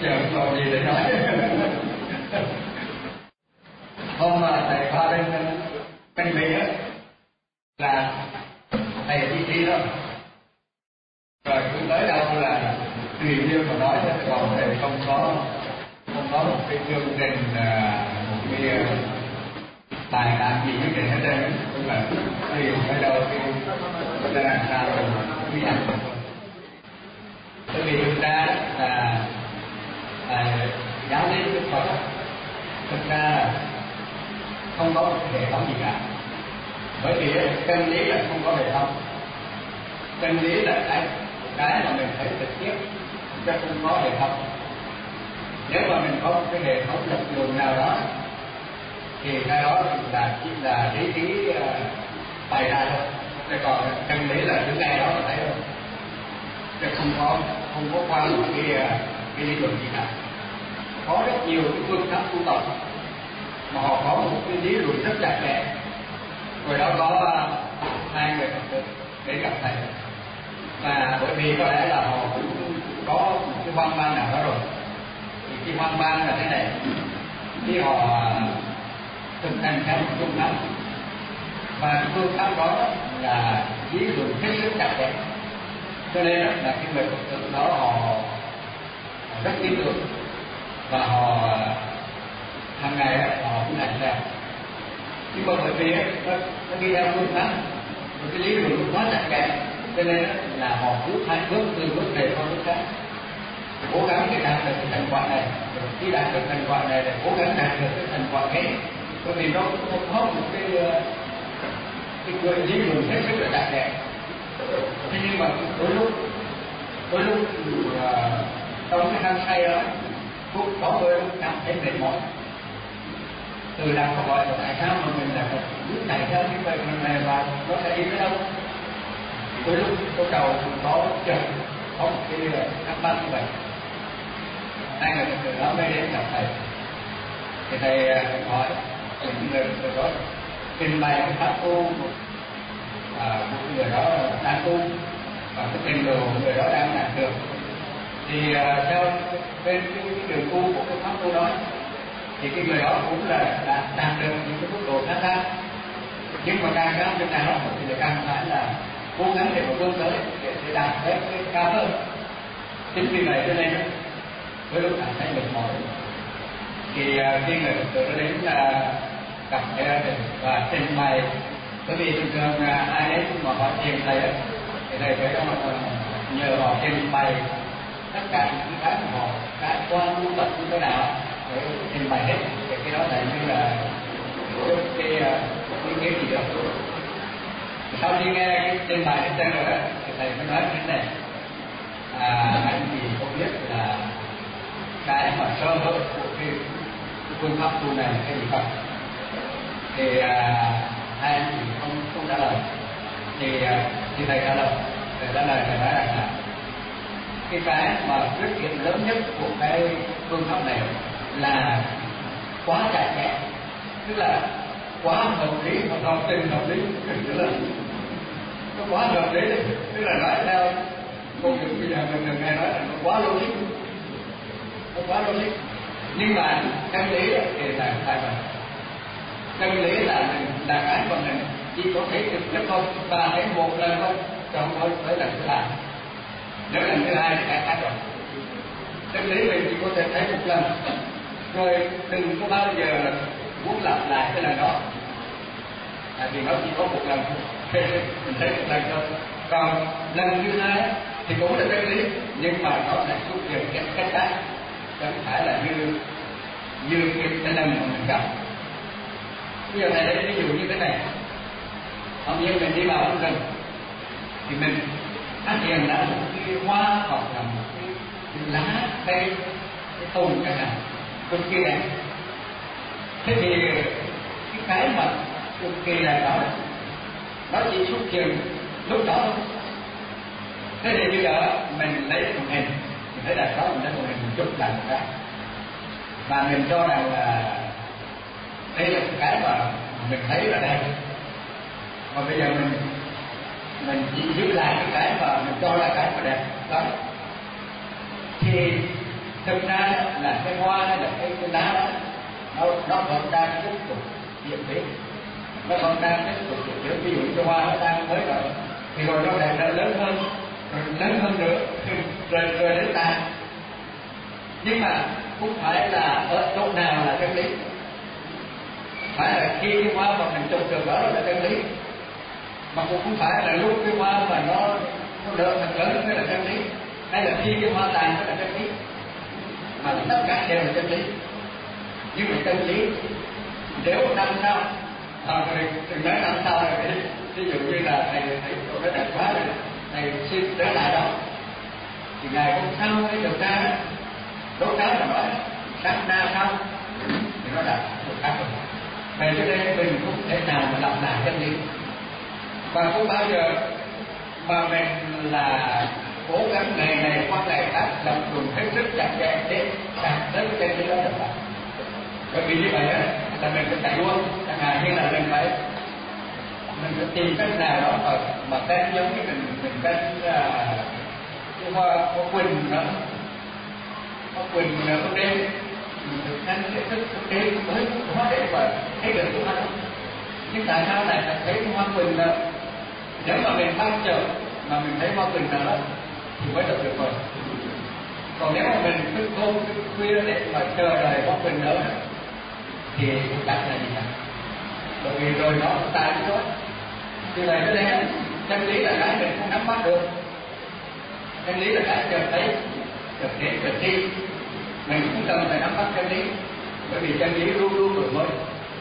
giờ không còn gì để nói. Hôm mà thầy qua bên Mỹ á là thầy chỉ trí đó, rồi cũng tới đâu là tùy như mà nói thôi, còn thầy không có một cái chương trình, một cái tài làm gì nhất định hết trơn, tức là tùy tới đâu cái làm sao rồi quý nhận. Bởi vì thực ra là giáo lý Đức Phật thực ra là không có một hệ thống gì cả, bởi vì chân lý là không có hệ thống. Chân lý là cái mà mình thấy trực tiếp, chứ không có hệ thống. Nếu mà mình có một cái hệ thống lập luận nào đó thì cái đó là chỉ là lý trí bày ra thôi. Chứ còn chân lý là đứng ngay đó là thấy thôi, chứ không có qua một cái lý luận gì cả. Có rất nhiều cái phương pháp tu tập mà họ có một cái lý luận rất chặt chẽ. Rồi đó có hai người Phật tử đến gặp thầy, mà bởi vì có lẽ là họ cũng có một cái hoang mang nào đó rồi. Thì cái hoang mang là thế này: khi họ thực hành theo một phương pháp, và cái phương pháp đó là lý luận hết sức chặt chẽ, cho nên là cái người Phật tử đó họ rất tin tưởng và họ hàng ngày họ cũng làm theo. Nhưng mà bởi vì nó đi theo phương pháp, một cái lý luận quá chặt chẽ, cho nên là họ cứ thay bước từ bước này qua bước khác, cố gắng để đạt được cái thành quả này, khi đạt được thành quả này để cố gắng đạt được cái thành quả khác. Bởi vì nó không có một cái lý luận hết sức là chặt chẽ. Thế nhưng mà đôi lúc trong cái hăng say đó, cũng có người cảm thấy mệt mỏi. Từ đặt câu hỏi là tại sao mà mình lại cứ chạy theo cái bệnh này và nó sẽ đi tới đâu? Đôi lúc tôi đầu có chừng có một cái thắc mắc như vậy. Hai người từ đó mới đến gặp thầy. Thì thầy hỏi những người đó trình bày cái pháp tu một người đó đang tu và cái trình độ người đó đang đạt được. Thì theo bên cái đường tu của cái pháp tu đó, thì cái người đó cũng là đạt được những cái mức độ khác khác. Nhưng mà càng cao trên nào thì càng phải là cố gắng để mà vươn tới để đạt tới cái cao hơn. Chính vì vậy cho nên với lúc cảm thấy mệt mỏi, thì khi người Phật tử đến gặp thầy và trình bày, bởi vì thường thường ai đến mà hỏi tiền thầy thì thầy phải nhờ họ trình bày tất cả những cái của họ, cái qua tu tập như thế nào để trình bày hết. Thì cái đó là như là cái gì được. Sau khi nghe cái trình bày hết trơn rồi đó, thì thầy mới nói thế này: anh thì không biết là cái mà sơ hở của cái phương pháp tu này là cái gì không? Thì hai anh thì không trả lời. Thì thầy trả lời. Thầy trả lời thầy nói rằng là cái mà khuyết điểm lớn nhất của cái phương pháp này là quá chặt chẽ, tức là quá hợp lý, hợp tình hợp lý, tức là nó quá hợp lý, tức là nói theo câu chuyện bây giờ mình nghe nói là nó quá logic, nhưng mà chân lý thì là sai rồi. Chân lý là cái mà mình chỉ có thể trực tiếp thôi, và thấy một lần thôi, chứ không thôi tới lần thứ hai. Nếu lần thứ hai thì khác rồi. Chân lý mình chỉ có thể thấy một lần, rồi đừng có bao giờ là muốn lặp lại cái lần đó, vì nó chỉ có một lần thôi, mình thấy một lần thôi. Còn lần thứ hai thì cũng là chân lý, nhưng mà nó lại xuất hiện cái cách khác, không phải là như cái lần mà mình gặp. Bây giờ thầy lấy ví dụ như thế này: hôm nay mình đi vào trong rừng thì mình phát hiện ra một cái hoa hoặc là một cái lá cây, cái tùng chẳng hạn, cực kỳ đẹp. Thế thì cái mà cực kỳ đẹp đó nó chỉ xuất hiện lúc đó thôi. Thế thì bây giờ mình lấy một hình, mình thấy đẹp đó, mình lấy một hình một chút làm ra, và mình cho rằng là đây là cái mà mình thấy là đẹp. Mà bây giờ mình chỉ giữ lại cái mà mình cho là cái mà đẹp đó, thì thực ra là cái hoa hay là cái đá đó nó vẫn đang tiếp tục diễn biến, nó vẫn đang tiếp tục diễn biến. Ví dụ cái hoa nó đang mới nở thì rồi nó lại nở lớn hơn, rồi lớn hơn nữa, rồi đến tàn. Nhưng mà không phải là ở chỗ nào là chân lý, phải là khi cái hoa mà mình trồng được đó là chân lý, mà cũng không phải là lúc cái hoa mà nó nở thật lớn mới là chân lý, hay là khi cái hoa tàn mới là chân lý, mà tất cả đều là chân lý. Nhưng mà chân lý nếu năm sau đừng nói năm sau rồi, ví dụ như là thầy thấy chỗ nó đẹp quá rồi, thầy xin trở lại đó thì ngày hôm sau mới được ra đốt cháu là nói sát na sau thì nó đã một khác rồi. Vậy cho nên mình không thể nào mà lặp lại chân lý, và không bao giờ mà mình là cố gắng ngày này qua ngày khác làm dùng hết sức chặt chẽ để đạt tới cái chân lý đó được. Bởi vì như vậy là mình phải chạy đua, chẳng hạn như là mình phải tìm cách nào đó mà cái giống như mình cái hoa quỳnh nữa, hoa quỳnh con đêm mình được nhanh cái thức đêm mới hóa để mà thấy được cái hoa đó. Nhưng tại sao lại phải thấy hoa quỳnh đó? Nếu mà mình bắt chờ mà mình thấy hoa quỳnh đó thì mới được rồi. Còn nếu mà mình thức hôm thức khuya để mà chờ đợi hoa quỳnh nữa thì cũng chẳng là gì cả, bởi vì rồi nó tại cái đó. Như vậy nó đây chân lý là cái mình không nắm bắt được, chân lý là cái chợt thấy, chợt đến chợt đi, mình cũng cần phải nắm bắt chân lý, bởi vì chân lý luôn luôn đổi mới.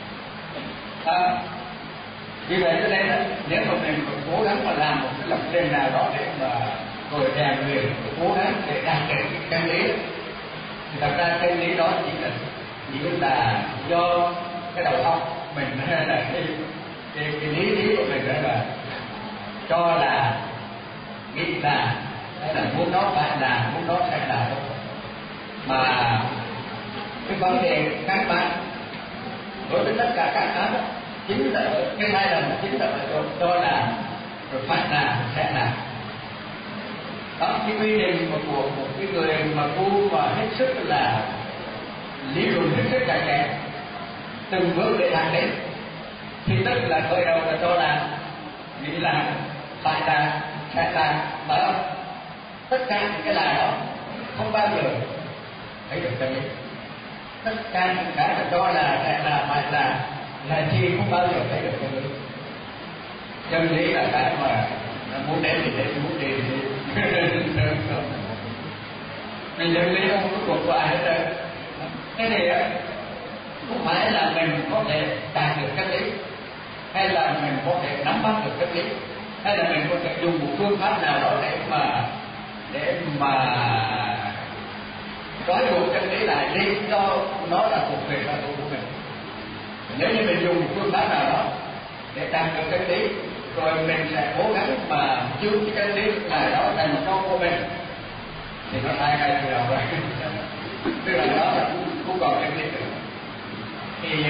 Vì vậy cho nên nếu mà mình cố gắng mà làm một cái lập trình nào đó để mà rồi rèn luyện, cố gắng để đạt được cái chân lý, thì thật ra chân lý đó chỉ là do cái đầu óc mình hay là cái lý của mình đó là cho là nghĩ là hay là muốn nó phải là, muốn nó sẽ là thôi. Mà cái vấn đề các bạn đối với tất cả các án chính là cái hai lần chính là cho là rồi phải là sẽ là. Đó, cái quy định của một cái người mà tu và hết sức là lý luận hết sức chặt chẽ từng bước để đạt đến, thì tức là khởi đầu là cho là nghĩ là phải là sẽ là, phải không? Tất cả những cái là đó không bao giờ thấy được chân lý. Tất cả những cái là cho là sẽ là phải là chi không bao giờ thấy được chân lý. Chân lý là cái mà muốn đến thì đến, muốn đi thì mình chân lý không có cuộc của ai hết trơn. Thế thì không phải là mình có thể đạt được chân lý, hay là mình có thể nắm bắt được chân lý, hay là mình có thể dùng một phương pháp nào đó để mà trói buộc chân lý lại đi cho nó là thuộc về sở hữu của mình. Nếu như mình dùng một phương pháp nào đó để đạt được chân lý, rồi mình sẽ cố gắng mà giữ cái chân lý này đó thành cho của mình, thì nó sai ngay từ đầu rồi. Tức là đó là không còn chân lý nữa. Thì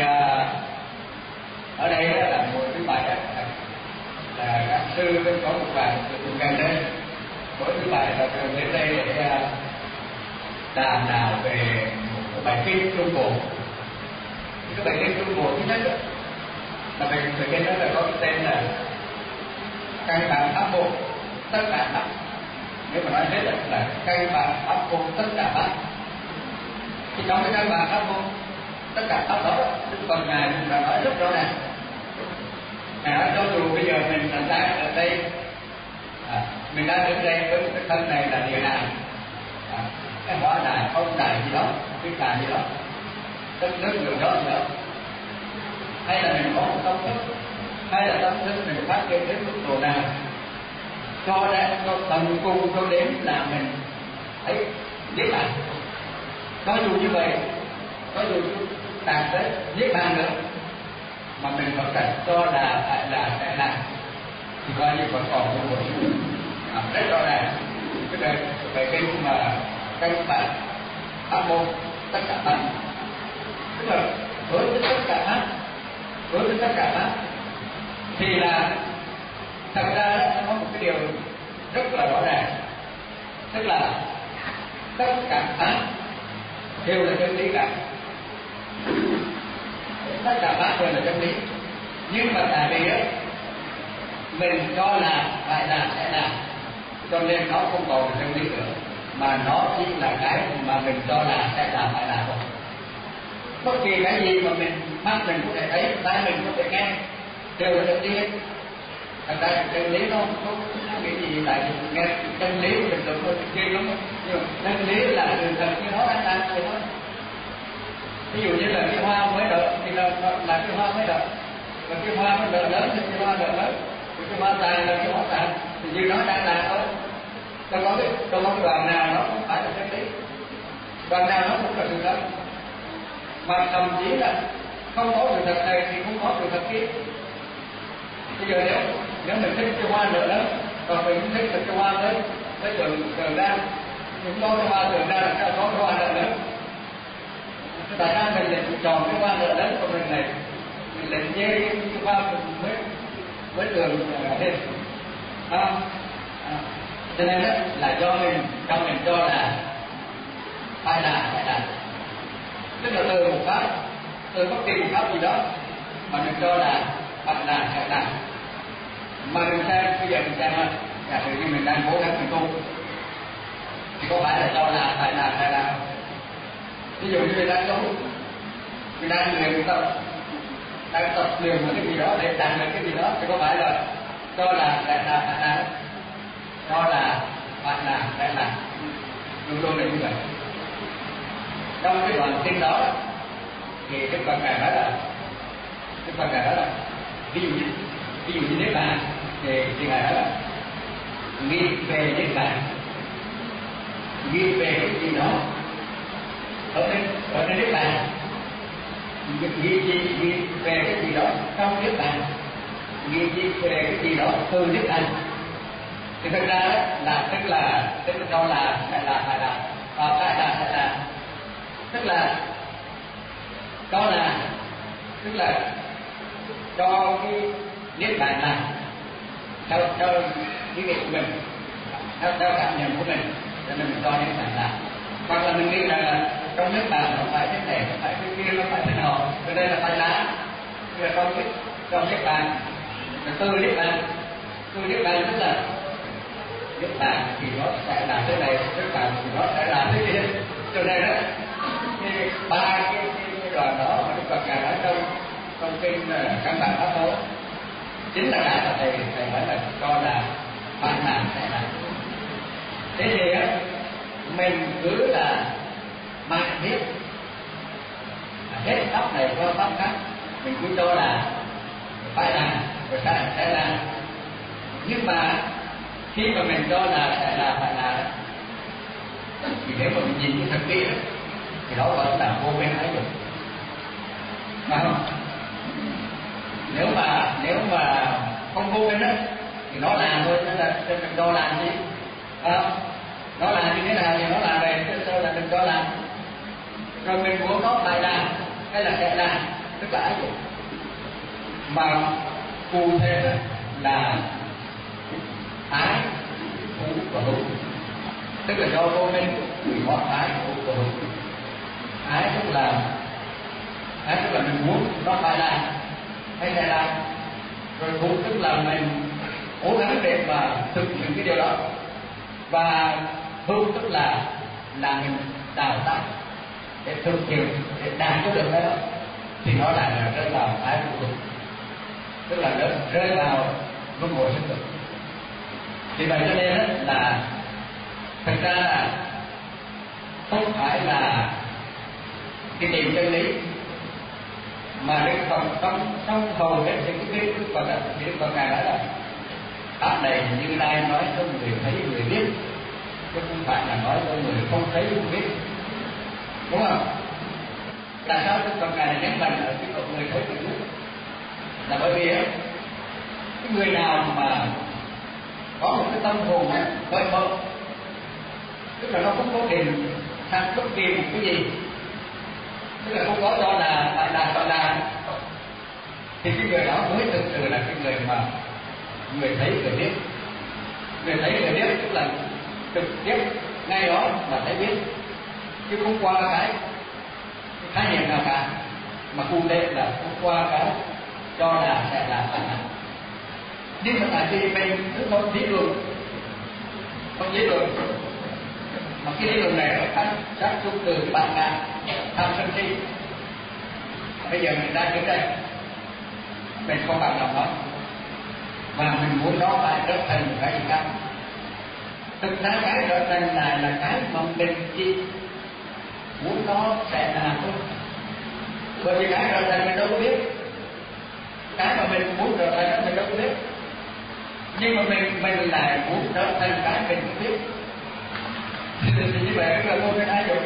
ở đây là một cái bài là các sư có một bài gần đây, mỗi thứ bài là thường đến đây để đàm nào về một bài kinh Trung Bộ. Cái bài kinh Trung Bộ thứ nhất là bài kinh đó là có cái tên là căn bản pháp môn tất cả pháp. Nếu mà nói hết là căn bản pháp môn tất cả pháp. Thì trong cái căn bản pháp môn tất cả pháp đó, Đức Phật ngài cũng đã nói rất rõ ràng. Ngài nói cho dù bây giờ mình đang ở đây, mình đang đứng đây với cái thân này là địa đàng, cái hóa đài, không đài gì đó, cái đài gì đó, đất nước người đó gì đó, hay là mình có một tâm thức, hay là tâm thức mình phát triển đến mức độ nào, cho ra cho tầm cùng cho đến là mình thấy niết bàn. Có dù như vậy, có dù đạt tới niết bàn nữa, mà mình vẫn phải cho là phải là sẽ làm, thì coi như vẫn còn một buổi rất rõ ràng. Cái này về kinh mà căn bản pháp môn tất cả pháp, tức là đối với tất cả pháp, đối với tất cả pháp thì là thật ra nó có một cái điều rất là rõ ràng, tức là tất cả pháp đều là chân lý cả, tất cả pháp đều là chân lý. Nhưng mà tại vì mình cho là phải làm sẽ làm, cho nên nó không còn là chân lý nữa, mà nó chỉ là cái mà mình cho là sẽ làm phải làm thôi. Bất kỳ cái gì mà mắt mình có thể thấy, tai mình có thể nghe, đều là chân lý hết. Thật ra chân lý nó không nghĩ gì, tại vì nghe chân lý mình được thôi kia lắm, nhưng chân lý là sự thật như nó đang làm vậy thôi. Ví dụ như là cái hoa mới nở thì là cái hoa mới nở, và cái hoa mới nở lớn thì cái hoa nở lớn, cái hoa tàn là cái hoa tàn, thì như nó đang làm thôi. Không có cái đoạn nào nó không phải là chân lý, đoạn nào nó cũng là sự thật, mà thậm chí là không có sự thật này thì không có sự thật kia. Bây giờ nếu mình thích cái hoa nở lớn, còn mình thích cái hoa tới tường ra, cũng có cái hoa tường ra là có cái hoa nở lớn. Tại sao mình lại chọn cái hoa nở lớn của mình này, mình lại chê cái hoa mới tường thêm, cho nên đó là do mình cho là phải làm, tức là từ một pháp, từ bất kỳ một pháp gì đó mà mình cho là phải làm sẽ làm. Mà mình xem bây giờ mình xem giả sử như mình đang cố gắng mình tu thì có phải là cho là phải làm hay làm? Ví dụ như mình đang tu, mình đang luyện tập, đang tập luyện một cái gì đó để đạt được cái gì đó thì có phải là cho là phải làm hay làm? Cho là phải làm hay làm, luôn luôn là như vậy. Trong cái đoạn kinh đó thì Đức Phật Ngài nói là ví dụ như Niết Bàn thì Ngài nói là nghĩ về Niết Bàn, nghĩ về cái gì đó ở trên Niết Bàn, nghĩ về cái gì đó trong Niết Bàn, nghĩ về cái gì đó từ Niết Bàn. Thì thật ra đó là tức là cho là phải làm, và phải làm, tức là cho là tức là cho cái Niết Bàn làm theo ý nghĩ của mình, theo cảm nhận của mình, cho nên mình cho Niết Bàn làm. Hoặc là mình nghĩ rằng là trong Niết Bàn nó phải thế này, nó phải thế kia, nó phải thế nào, cho nên là phải làm. Tức là trong Niết Bàn, từ Niết Bàn tức là Niết Bàn thì nó sẽ làm thế này, Niết Bàn thì nó sẽ làm thế kia. Cho nên đó ba cái đoạn đó mà Đức Phật Ngài nói trong kinh Căn Bản Pháp Môn chính là cái mà thầy nói là cho là phải làm sẽ làm. Thế thì mình cứ là mạnh biết hết pháp này qua pháp khác, mình cứ cho là phải làm rồi sẽ làm. Nhưng mà khi mà mình cho là sẽ làm phải làm thì nếu mà mình nhìn cái thực tế thì đó vẫn là vô minh ái dục, phải không? Nếu mà không vô minh thì nó làm thôi, nên là mình cho làm gì? Nó làm như thế nào thì nó làm về, sao là mình cho làm, rồi mình muốn nó phải làm hay là sẽ làm, tức là ái dục. Mà cụ thể là ái, thủ và hữu, tức là do vô minh thì có ái, thủ và hữu. Ái tức là mình muốn nó phải làm hay sẽ làm, rồi hữu tức là mình cố gắng để mà thực hiện cái điều đó, và hữu tức là mình đào tạo để thực hiện, để đạt cái được đó thì nó là rơi vào ái phụ tục, tức là rơi vào luân hồi sinh tử. Thì vậy cho nên là thật ra là không phải là cái tìm chân lý, mà Đức Phật trong hầu hết những cái kinh Đức Phật thì Đức Phật Ngài nói là pháp này như Lai nói cho người thấy người biết, chứ không phải là nói cho người không thấy không biết, đúng không? Tại sao Đức Phật Ngài nhấn mạnh ở cái độ người thấy người biết? Là bởi vì cái người nào mà có một cái tâm hồn khởi mở, tức là nó không có tìm sang bất kỳ một cái gì, tức là không có cho là phải làm, thì cái người đó mới thực sự là cái người mà người thấy người biết. Người thấy người biết tức là trực tiếp ngay đó mà thấy biết, chứ không qua khái niệm nào cả, mà cụ thể là qua cái cho là sẽ là thành hạnh. Nhưng mà tại vì mình cứ không lý luận, mà cái lý luận này nó tác dụng từ bản ngã tham sân si. Bây giờ mình đang đứng đây, mình không bằng lòng nó, và mình muốn nó phải trở thành một cái gì khác. Thực ra cái trở thành này là cái mà mình chỉ muốn nó sẽ là thôi. Bởi vì cái trở thành mình đâu có biết, cái mà mình muốn trở thành đó mình đâu có biết, nhưng mà mình lại muốn trở thành cái mình không biết. Thì như vậy là môn cái thái độ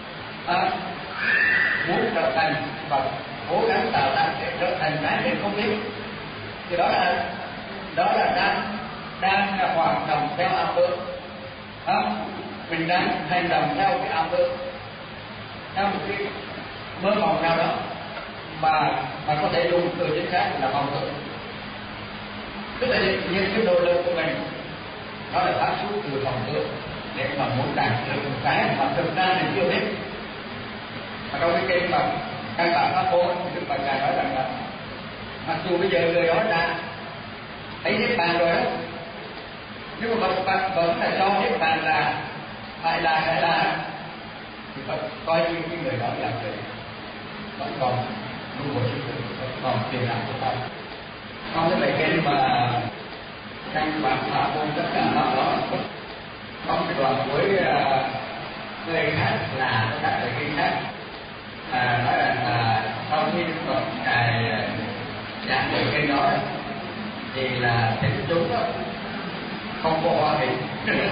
muốn trở thành và cố gắng tạo ra để trở thành cái mình không biết, thì đó là đang hoạt động theo ảo tưởng. Mình đang hành động theo cái ảo tưởng, theo một cái mơ mộng nào đó mà có thể dùng từ chính xác là vọng tưởng. Tức là những cái nỗ lực của mình nó là phát xuất từ vọng tưởng để mà muốn đạt được một cái mà thực ra mình chưa biết. Mà trong cái kinh mà căn bản pháp môn thì Đức Phật Ngài nói rằng là mặc dù bây giờ người đó đã thấy niết bàn rồi đó, nhưng mà vẫn là cho niết bàn là phải là thì Phật coi như cái người đó là người vẫn còn luân hồi sinh tử, vẫn còn tiền làm của ta. Trong cái bài kinh mà căn bản pháp môn tất cả đó có cái đoạn cuối người khác là các bài kinh khác nói là sau khi Đức Phật Ngài giảng bài kinh đó thì là thính chúng không có hoa hình,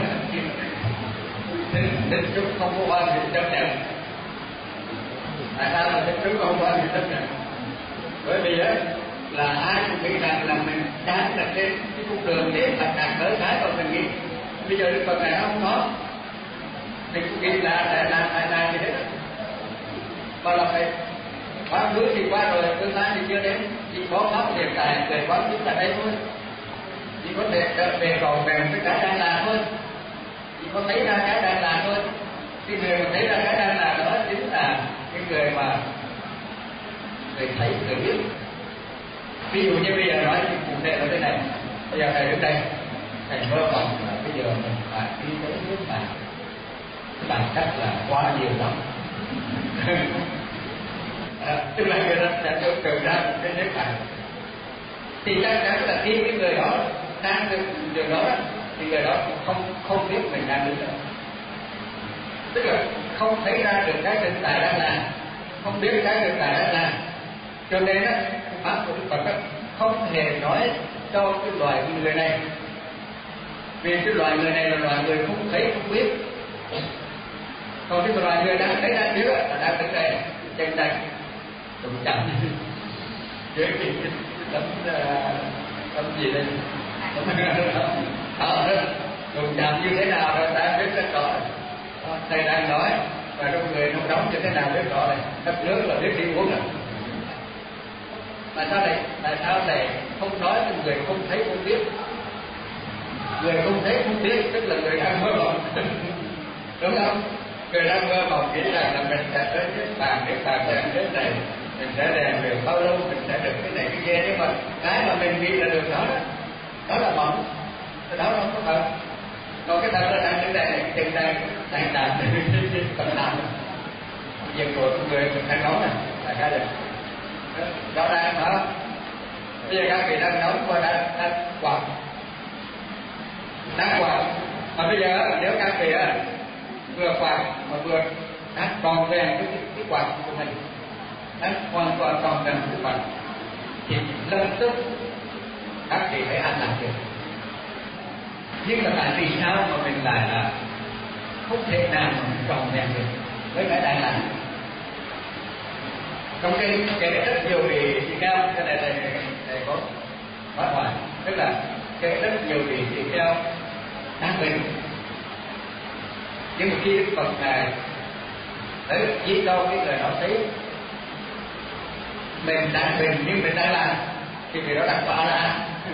thính chúng không có hoa hình chấp nhận. Tại sao là thính chúng không có hoa hình chấp nhận? Bởi vì là ai cũng nghĩ rằng là mình đang là trên cái cung đường để đạt tới cái mà mình nghĩ. Bây giờ Đức Phật này không có, mình cũng nghĩ là làm gì hết, mà là phải quá khứ thì qua rồi, tương lai thì chưa đến, chỉ có pháp hiện tại về quá khứ là đây thôi, chỉ có thể về cầu về với cái đang làm thôi, chỉ có thấy ra cái đang làm thôi. Cái người mà thấy ra cái đang làm đó chính là cái người mà người thấy, người biết. Ví dụ như bây giờ nói cụ thể là thế này, bây giờ thầy đứng đây, thầy mơ mộng là bây giờ mình phải đi tới nước bạn, bản chất là quá nhiều lắm. Tức là người ta sẽ tự ra một cái nước bạn, thì chắc chắn là khi cái người đó đang được điều đó thì người đó không biết mình đang đứng đâu, tức là không thấy ra được cái thực tại đang làm, không biết cái thực tại đang làm. Cho nên pháp của Đức Phật không hề nói cho cái loài người này, vì cái loài người này là loài người không thấy không biết. Còn cái loài người đang thấy đang biết là đang đứng đây chân tay đụng chạm với cái tấm gì đây đụng chạm như thế nào rồi ta biết rất rõ. Thầy đang nói và trong người nông đóng như thế nào biết rõ này, hấp nước là biết đi uống rồi. Tại sao thầy không nói với người không thấy không biết? Người không thấy không biết tức là người đang mơ mộng, đúng không? Người đang mơ mộng nghĩ rằng là mình sẽ tới cái bàn đẹp thế này, mình sẽ rèn được bao lâu, mình sẽ được cái này cái kia, nhưng mà cái mà mình nghĩ là được đó là mộng, đó không có thật. Còn cái thật là đang đứng đây này, chân đang đạp còn làm việc của người mình đang nói này là cái gì đó đang hả? Bây giờ các vị đang nóng qua đang quạt mà bây giờ nếu các vị vừa quạt mà vừa đang còn rèn cái quạt của mình, đang hoàn toàn còn rèn cái quạt thì lập tức các vị phải ăn làm việc. Nhưng mà tại vì sao mà mình lại là không thể nào mà mình còn rèn được với cái đang làm? Trong cái kể rất nhiều vị cao, cái này có hóa hoài, tức là kể rất nhiều vị cao đang bình, nhưng mà khi Đức Phật Ngài tới chỉ đâu cái người đó thấy mình đang bình nhưng mình đang làm thì người đó đang có A-la-hán,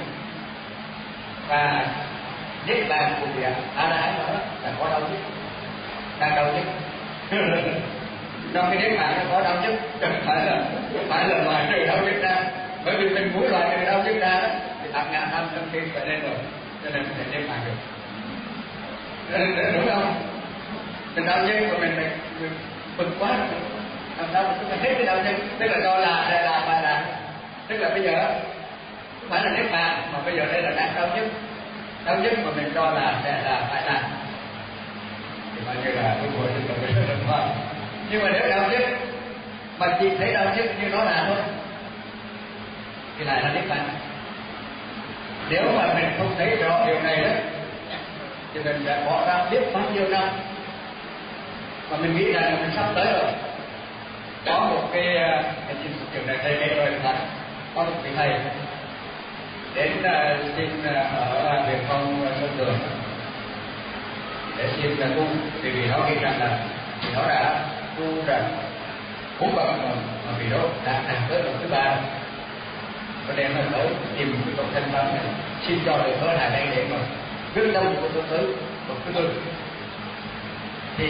và niết bàn của việc A-la-hán đó là có đâu chứ, đang đâu chứ. Trong cái niết bàn nó có đau nhức, không phải là loại trừ đau nhức ra, bởi vì mình muốn loại trừ đau nhức ra đó thì bạc ngàn năm trong khi phải lên rồi, cho nên mình niết bàn được. Đúng không? Mình đau nhức của mình bực quá, làm sao mình phải hết cái đau nhức, tức là do là bài đàn, tức là bây giờ không phải là niết bàn mà bây giờ đây là đang đau nhức mà mình cho là sẽ là bài đàn, thì coi như là cái buổi sinh tồn đúng không? Nhưng mà nếu đau nhức mà chỉ thấy đau nhức như nó là thôi thì lại là niết bàn. Nếu mà mình không thấy rõ điều này đó thì mình sẽ bỏ ra biết bao nhiêu năm mà mình nghĩ rằng mình sắp tới rồi. Có một cái chuyện này thầy kể rồi là có một vị thầy đến xin ở Việt Phong Sơn Tường để xin tu, vì nó nghĩ rằng là vì nó đã tu rằng 4 bậc mà vì đó đã đạt tới lần thứ 3 và đem nó tới tìm cái công thanh văn này, xin cho được ở lại đây để mà quyết tâm của tôi tới một thứ 4. Thì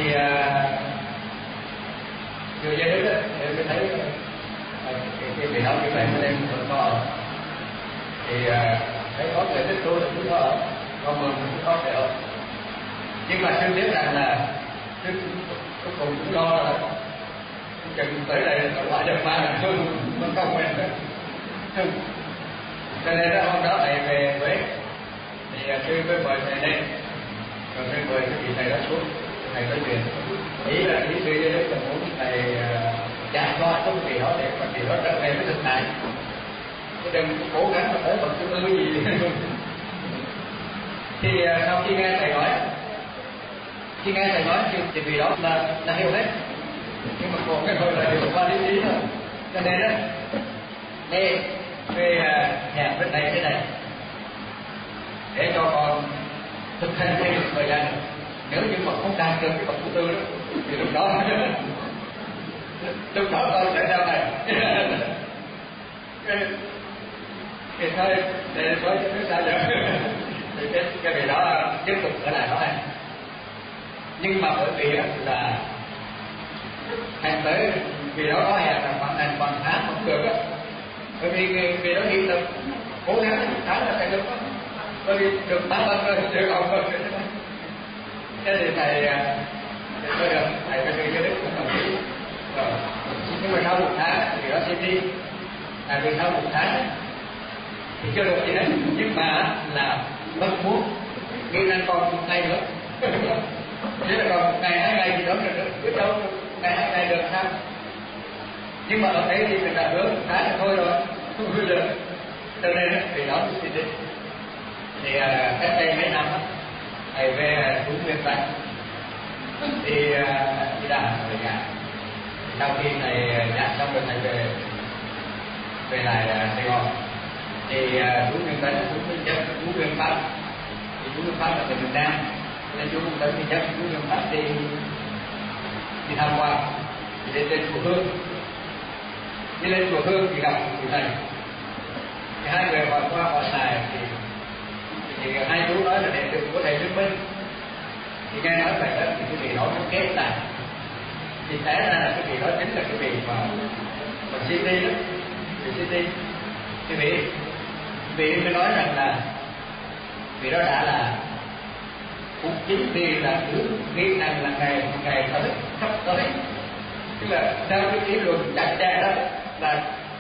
người gia đình thì mới thấy cái vị đó như vậy nó đem một con ở thì thấy có người thích tôi là cũng có ở, còn mình cũng có thể ở, nhưng mà xin biết rằng là cuối cùng cũng lo là chừng tới đây là quả nhập ma là nó không quen nữa. Cho nên đó hôm đó thầy về Huế thì sư mới mời thầy lên, rồi mới mời cái vị thầy đó xuống, thầy nói chuyện. Ý là ý sư với đấy là muốn thầy chạm qua cái vị đó để mà vị đó trở về với thực tại, chứ đừng cố gắng mà tới bằng cái gì. Thì sau khi nghe thầy nói thì vì đó là hiểu hết, nhưng mà còn cái hơi là hiểu qua lý trí thôi. Cho nên đó đây về hẹn với thầy thế này để cho con thực hành thêm thời gian. Nếu như mà không đạt được cái bậc thứ 4 đó thì lúc đó con sẽ ra này thì thôi để nói cho biết sao giờ. Thì cái việc đó tiếp tục ở lại đó này, nhưng mà bởi vì là hẹn tới vì đó có hẹn là hoàn thành bằng tháng không được á, bởi vì vì đó nghĩ là cố gắng một tháng là sẽ được, bởi vì được 8 lần rồi chưa còn hơn. Thế thì thầy tôi được thầy phải đưa đức cũng đồng ý rồi, nhưng mà sau 1 tháng thì đó sẽ đi, tại vì sau 1 tháng thì chưa được gì đấy, nhưng mà là vẫn muốn nghĩ rằng còn 1 ngày nữa. Thế là còn 1 ngày 2 ngày gì đó được, biết đâu 1 ngày 2 ngày được sao? Nhưng mà ở đấy thì người ta hứa 1 tháng là thôi rồi, không hứa được. Cho nên thì đó thì đi. Thì cách đây mấy năm thầy về xuống Nguyên Văn thì đi đàm về nhà. Sau khi thầy giảng xong rồi thầy về lại Sài Gòn thì chú Nguyên Văn cũng chấp chú Nguyên Văn, thì chú Nguyên Văn là từ miền Nam nên chú Nguyên Văn thì chấp chú Nguyên Văn đi tham quan, thì lên chùa Hương, đi lên chùa Hương thì gặp vị thầy, thì hai người hỏi qua hỏi lại thì hai chú nói là đệ tử của thầy Trương Minh, thì nghe nói vậy đó thì cái vị đó nó kết lại, thì té ra là cái vị đó chính là cái vị mà CD đó, vị CD. Thì vị mới nói rằng là vị đó đã là cũng chính vì là cứ nghĩ rằng là ngày tới sắp tới, tức là theo cái ý luận chặt chẽ đó là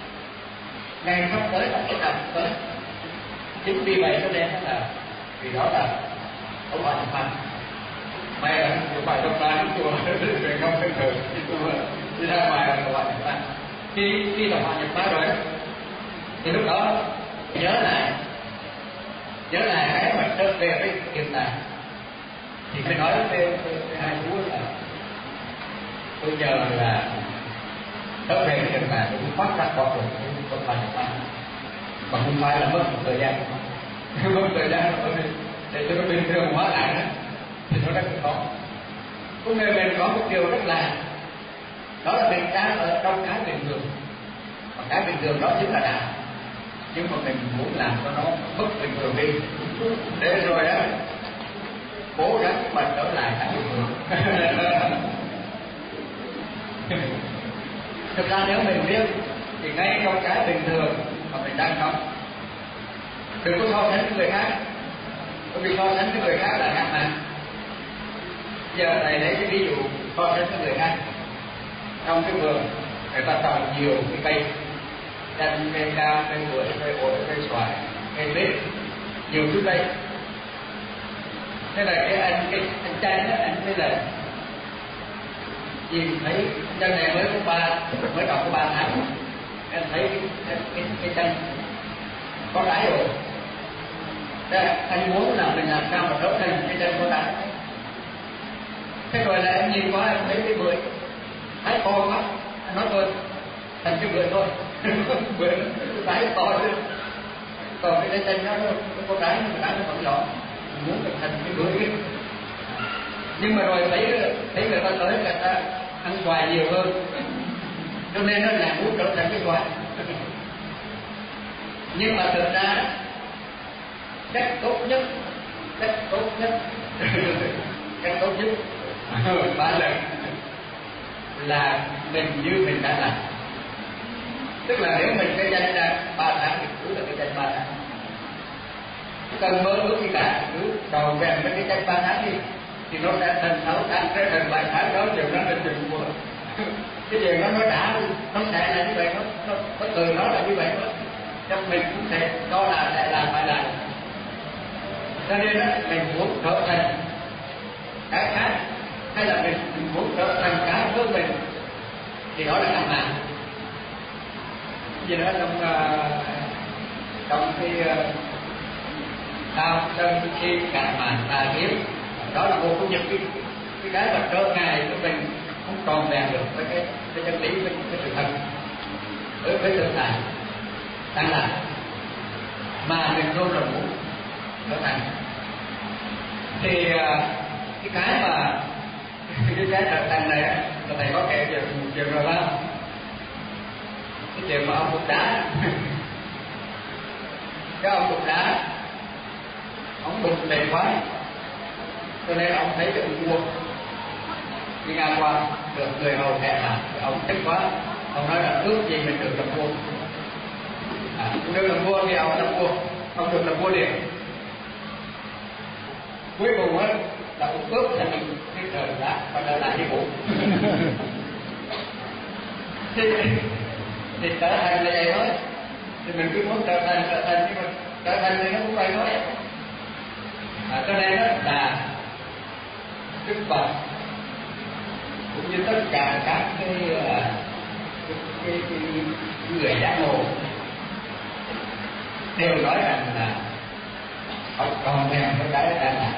ngày sắp tới là cái năm tới. Chính vì vậy cho nên là vì đó là ông bà nhập văn mẹ ông bà nhập văn chùa truyền không thân thường đi ra ngoài là ông bà nhập văn. Khi là họ nhập văn rồi thì lúc đó nhớ lại cái mà trở về với hiện tại thì mới nói với hai chú là tôi nhờ là trở về với hiện tại tôi cũng phát ra con rồi ông bà nhập văn, mà không phải là mất một thời gian mất thời gian để cho nó bình thường hóa lại đó thì nó rất khó. Cũng nên mình có một điều rất là đó là mình đang ở trong cái bình thường, và cái bình thường đó chính là đạo, nhưng mà mình muốn làm cho nó bất bình thường đi để rồi đó cố gắng mà trở lại cái bình thường. Thực ra nếu mình biết thì ngay trong cái bình thường mà mình đang sống, đừng có so sánh với người khác, bởi vì so sánh với người khác là ngã mạn. Giờ thầy lấy cái ví dụ so sánh với người khác. Trong cái vườn người ta trồng nhiều cái cây, chanh, cây cam, cây bưởi, cây ổi, cây xoài, cây mít, nhiều thứ cây. Thế là cái anh chanh đó, anh thấy là nhìn thấy chanh này mới trồng có 3 tháng, anh thấy cái chanh có trái rồi. Thế anh muốn là mình làm sao mà trở thành cái chanh có trái. Thế rồi là anh nhìn qua anh thấy cái bưởi thái to quá, anh nói thôi thành cái bưởi thôi. Bưởi trái to chứ, còn cái chanh nó có trái nhưng mà trái nó vẫn nhỏ, muốn được thành cái bưởi. Nhưng mà rồi thấy người ta tới người ta ăn xoài nhiều hơn, cho nên nó là muốn trở thành cái xoài. Nhưng mà thực ra cách tốt nhất cách tốt nhất 3 lần là mình như mình đã làm. Tức là nếu mình cái danh ra 3 tháng thì cứ là cái danh 3 tháng, cần mơ ước gì cả, cứ đầu vẹn với cái danh 3 tháng đi thì nó sẽ thành 6 tháng, sẽ thành 7 tháng đó, chiều nó thành chừng mùa. Cái chuyện nó đã, nó sẽ là như vậy, nó từ nó là như vậy đó. Cho mình cũng sẽ cho là sẽ làm phải làm. Cho nên đó, mình muốn trở thành cái khác, hay là mình muốn trở thành cái với mình, thì đó là ngã mạn. Vì đó trong cái tham sân si ngã mạn tà kiến, đó là một trong những cái mà trở ngại của mình không tròn vẹn được với cái chân lý, với cái sự thật, với thực tại đang làm mà mình luôn là muốn trở thành. Thì cái mà cái trở thành này là thầy có kể về một chuyện rồi đó, cái chuyện mà ông Bụt Đá. Cái ông Bụt Đá ông đụng đề quá, cho nên ông thấy cái ông vua đi ngang qua được người hầu hẹn là ông thích quá, ông nói là ước gì mình được làm vua. Được làm vua thì ông làm vua, ông được làm vua liền. Cuối cùng á là ông ước thành cái trời đá và trở lại như cũ. Thì trở thành là vậy thôi, thì mình cứ muốn trở thành nhưng mà trở thành thì nó cũng vậy thôi. Cho nên đó là Đức Phật cũng như tất cả các cái người giác ngộ đều nói rằng là không còn theo cái đang làm,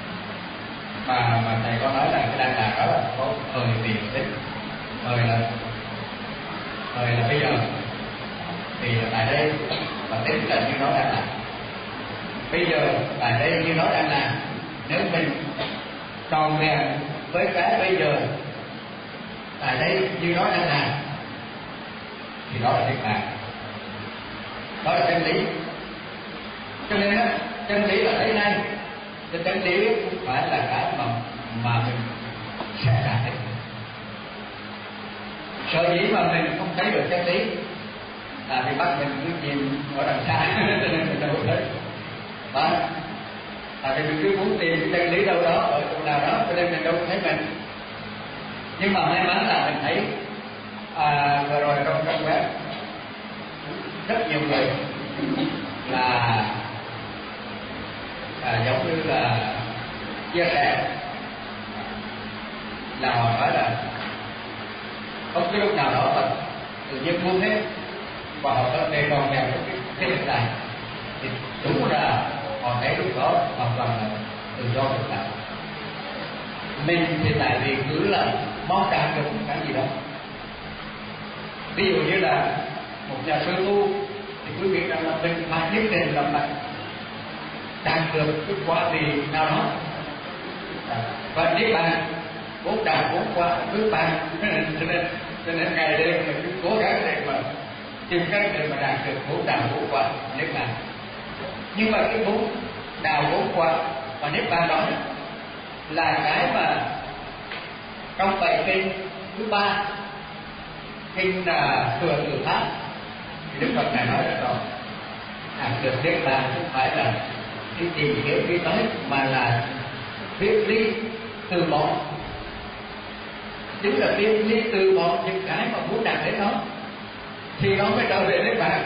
mà thầy có nói là cái đang làm đó là có thời tiền tích, thời là bây giờ, thì tại đây và tính là như nó đang làm. Bây giờ tại đây như nó đang làm, nếu mình tròn vẹn với cái bây giờ tại đây như nó đang làm thì đó là niết bàn, đó là chân lý. Cho nên á, chân lý là thế này, cái chân lý không phải là cái mà mình sẽ đạt được. Sở dĩ mà mình không thấy được chân lý là vì bắt mình cứ nhìn ở đằng xa cho nên mình đâu thấy. Và tại vì mình cứ muốn tìm cái chân lý đâu đó ở chỗ nào đó, cho nên mình đâu thấy mình. Nhưng mà may mắn là mình thấy vừa rồi trong web rất nhiều người là giống như là chia sẻ, là họ nói là không cái lúc nào đó mà tự nhiên buông hết và họ có thể còn kèm cái thực tại, thì đúng là họ thấy lúc đó hoàn toàn là tự do thực tại. Mình thì tại vì cứ là mong đạt được một cái gì đó. Ví dụ như là một nhà sư tu thì cứ nghĩ rằng là mình phải nhất định là phải đạt được cái quá gì nào đó, và niết bàn vốn đạt vốn qua cứ bàn. Cho nên ngày đêm mình cứ cố gắng để mà tìm cách để mà đạt được vốn đạt vốn qua niết bàn. Nhưng mà cái vốn đào vốn qua và niết bàn đó là cái mà trong bài kinh thứ 3 kinh Thừa Tự Pháp thì Đức Phật ngài nói là rồi đạt được niết bàn không phải là đi tìm hiểu đi tới, mà là viết lý từ bỏ, chính là viết lý từ bỏ những cái mà muốn đạt đến đó thì nó mới trở về niết bàn.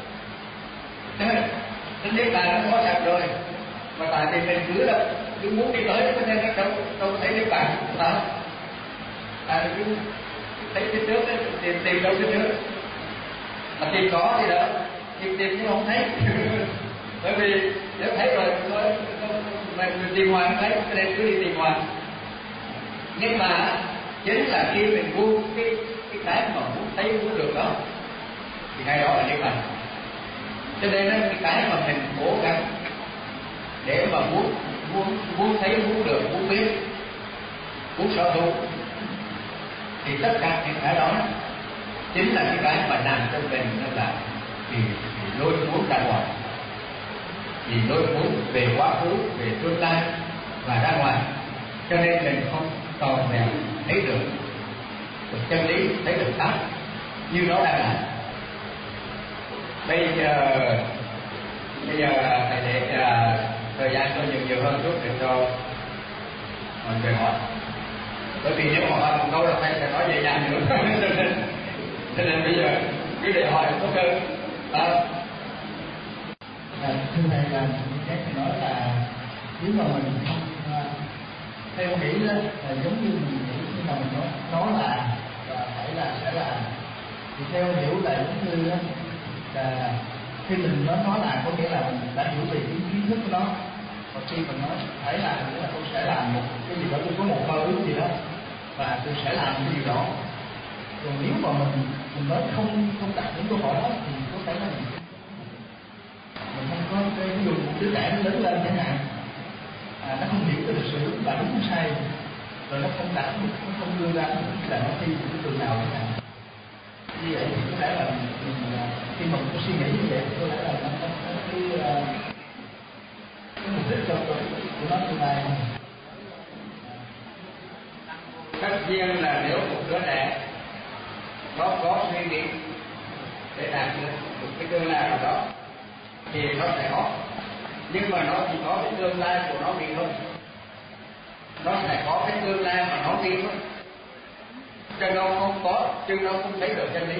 Đến niết bàn nó có sẵn rồi, mà tại vì mình cứ muốn đi tới cho nên nó đâu thấy niết bàn của ta. Tại vì cứ thấy phía trước ấy, tìm đâu phía trước, mà tìm có thì đó, tìm nhưng không thấy. Bởi vì nếu thấy rồi mình tìm hoài không thấy, cho nên cứ đi tìm hoài. Nhưng mà chính là khi mình buông cái mà muốn thấy muốn được đó thì ngay đó là niết bàn. Cho nên đó, cái mà mình cố gắng để mà muốn thấy, muốn được, muốn biết, muốn sở hữu thì tất cả những cái đó chính là cái mà làm cho mình nó là vì lôi cuốn ra ngoài, vì lôi cuốn về quá khứ, về tương lai và ra ngoài, cho nên mình không còn về thấy được chân lý, thấy được pháp như nó đang là. Bây giờ thầy để thời gian có nhiều hơn chút để cho mọi người hỏi, bởi vì nếu mà hỏi một câu là thầy sẽ nói dễ dàng nữa. Cho nên bây giờ cứ để hỏi tốt hơn. Thưa thầy, là các thầy nói là nếu mà mình không theo nghĩ đó là giống như mình nghĩ khi mà mình nói là phải là sẽ là, thì theo hiểu là giống như là khi mình nói là có nghĩa là mình đã hiểu về những kiến thức của nó, và khi mình nói phải là nghĩa là tôi sẽ làm một cái gì đó, tôi có một mơ ước gì đó và tôi sẽ làm cái gì đó. Còn nếu mà mình nói không đặt những câu hỏi đó thì có thể là mình không có cái ví dụ một đứa trẻ nó lớn lên chẳng hạn, nó không hiểu cái lịch sử và đúng sai, rồi nó không đặt, nó không đưa ra là nó thi cái trường nào chẳng hạn. Như vậy thì có lẽ là mình khi mình có suy nghĩ như vậy có lẽ là nó có cái mục đích của nó tương lai. Tất nhiên là nếu một đứa trẻ nó có suy nghĩ để đạt được một cái tương lai nào đó thì nó sẽ có, nhưng mà nó chỉ có cái tương lai của nó bị thôi, nó sẽ có cái tương lai mà nó bị thôi, cho nó không có, chứ nó không thấy được chân lý,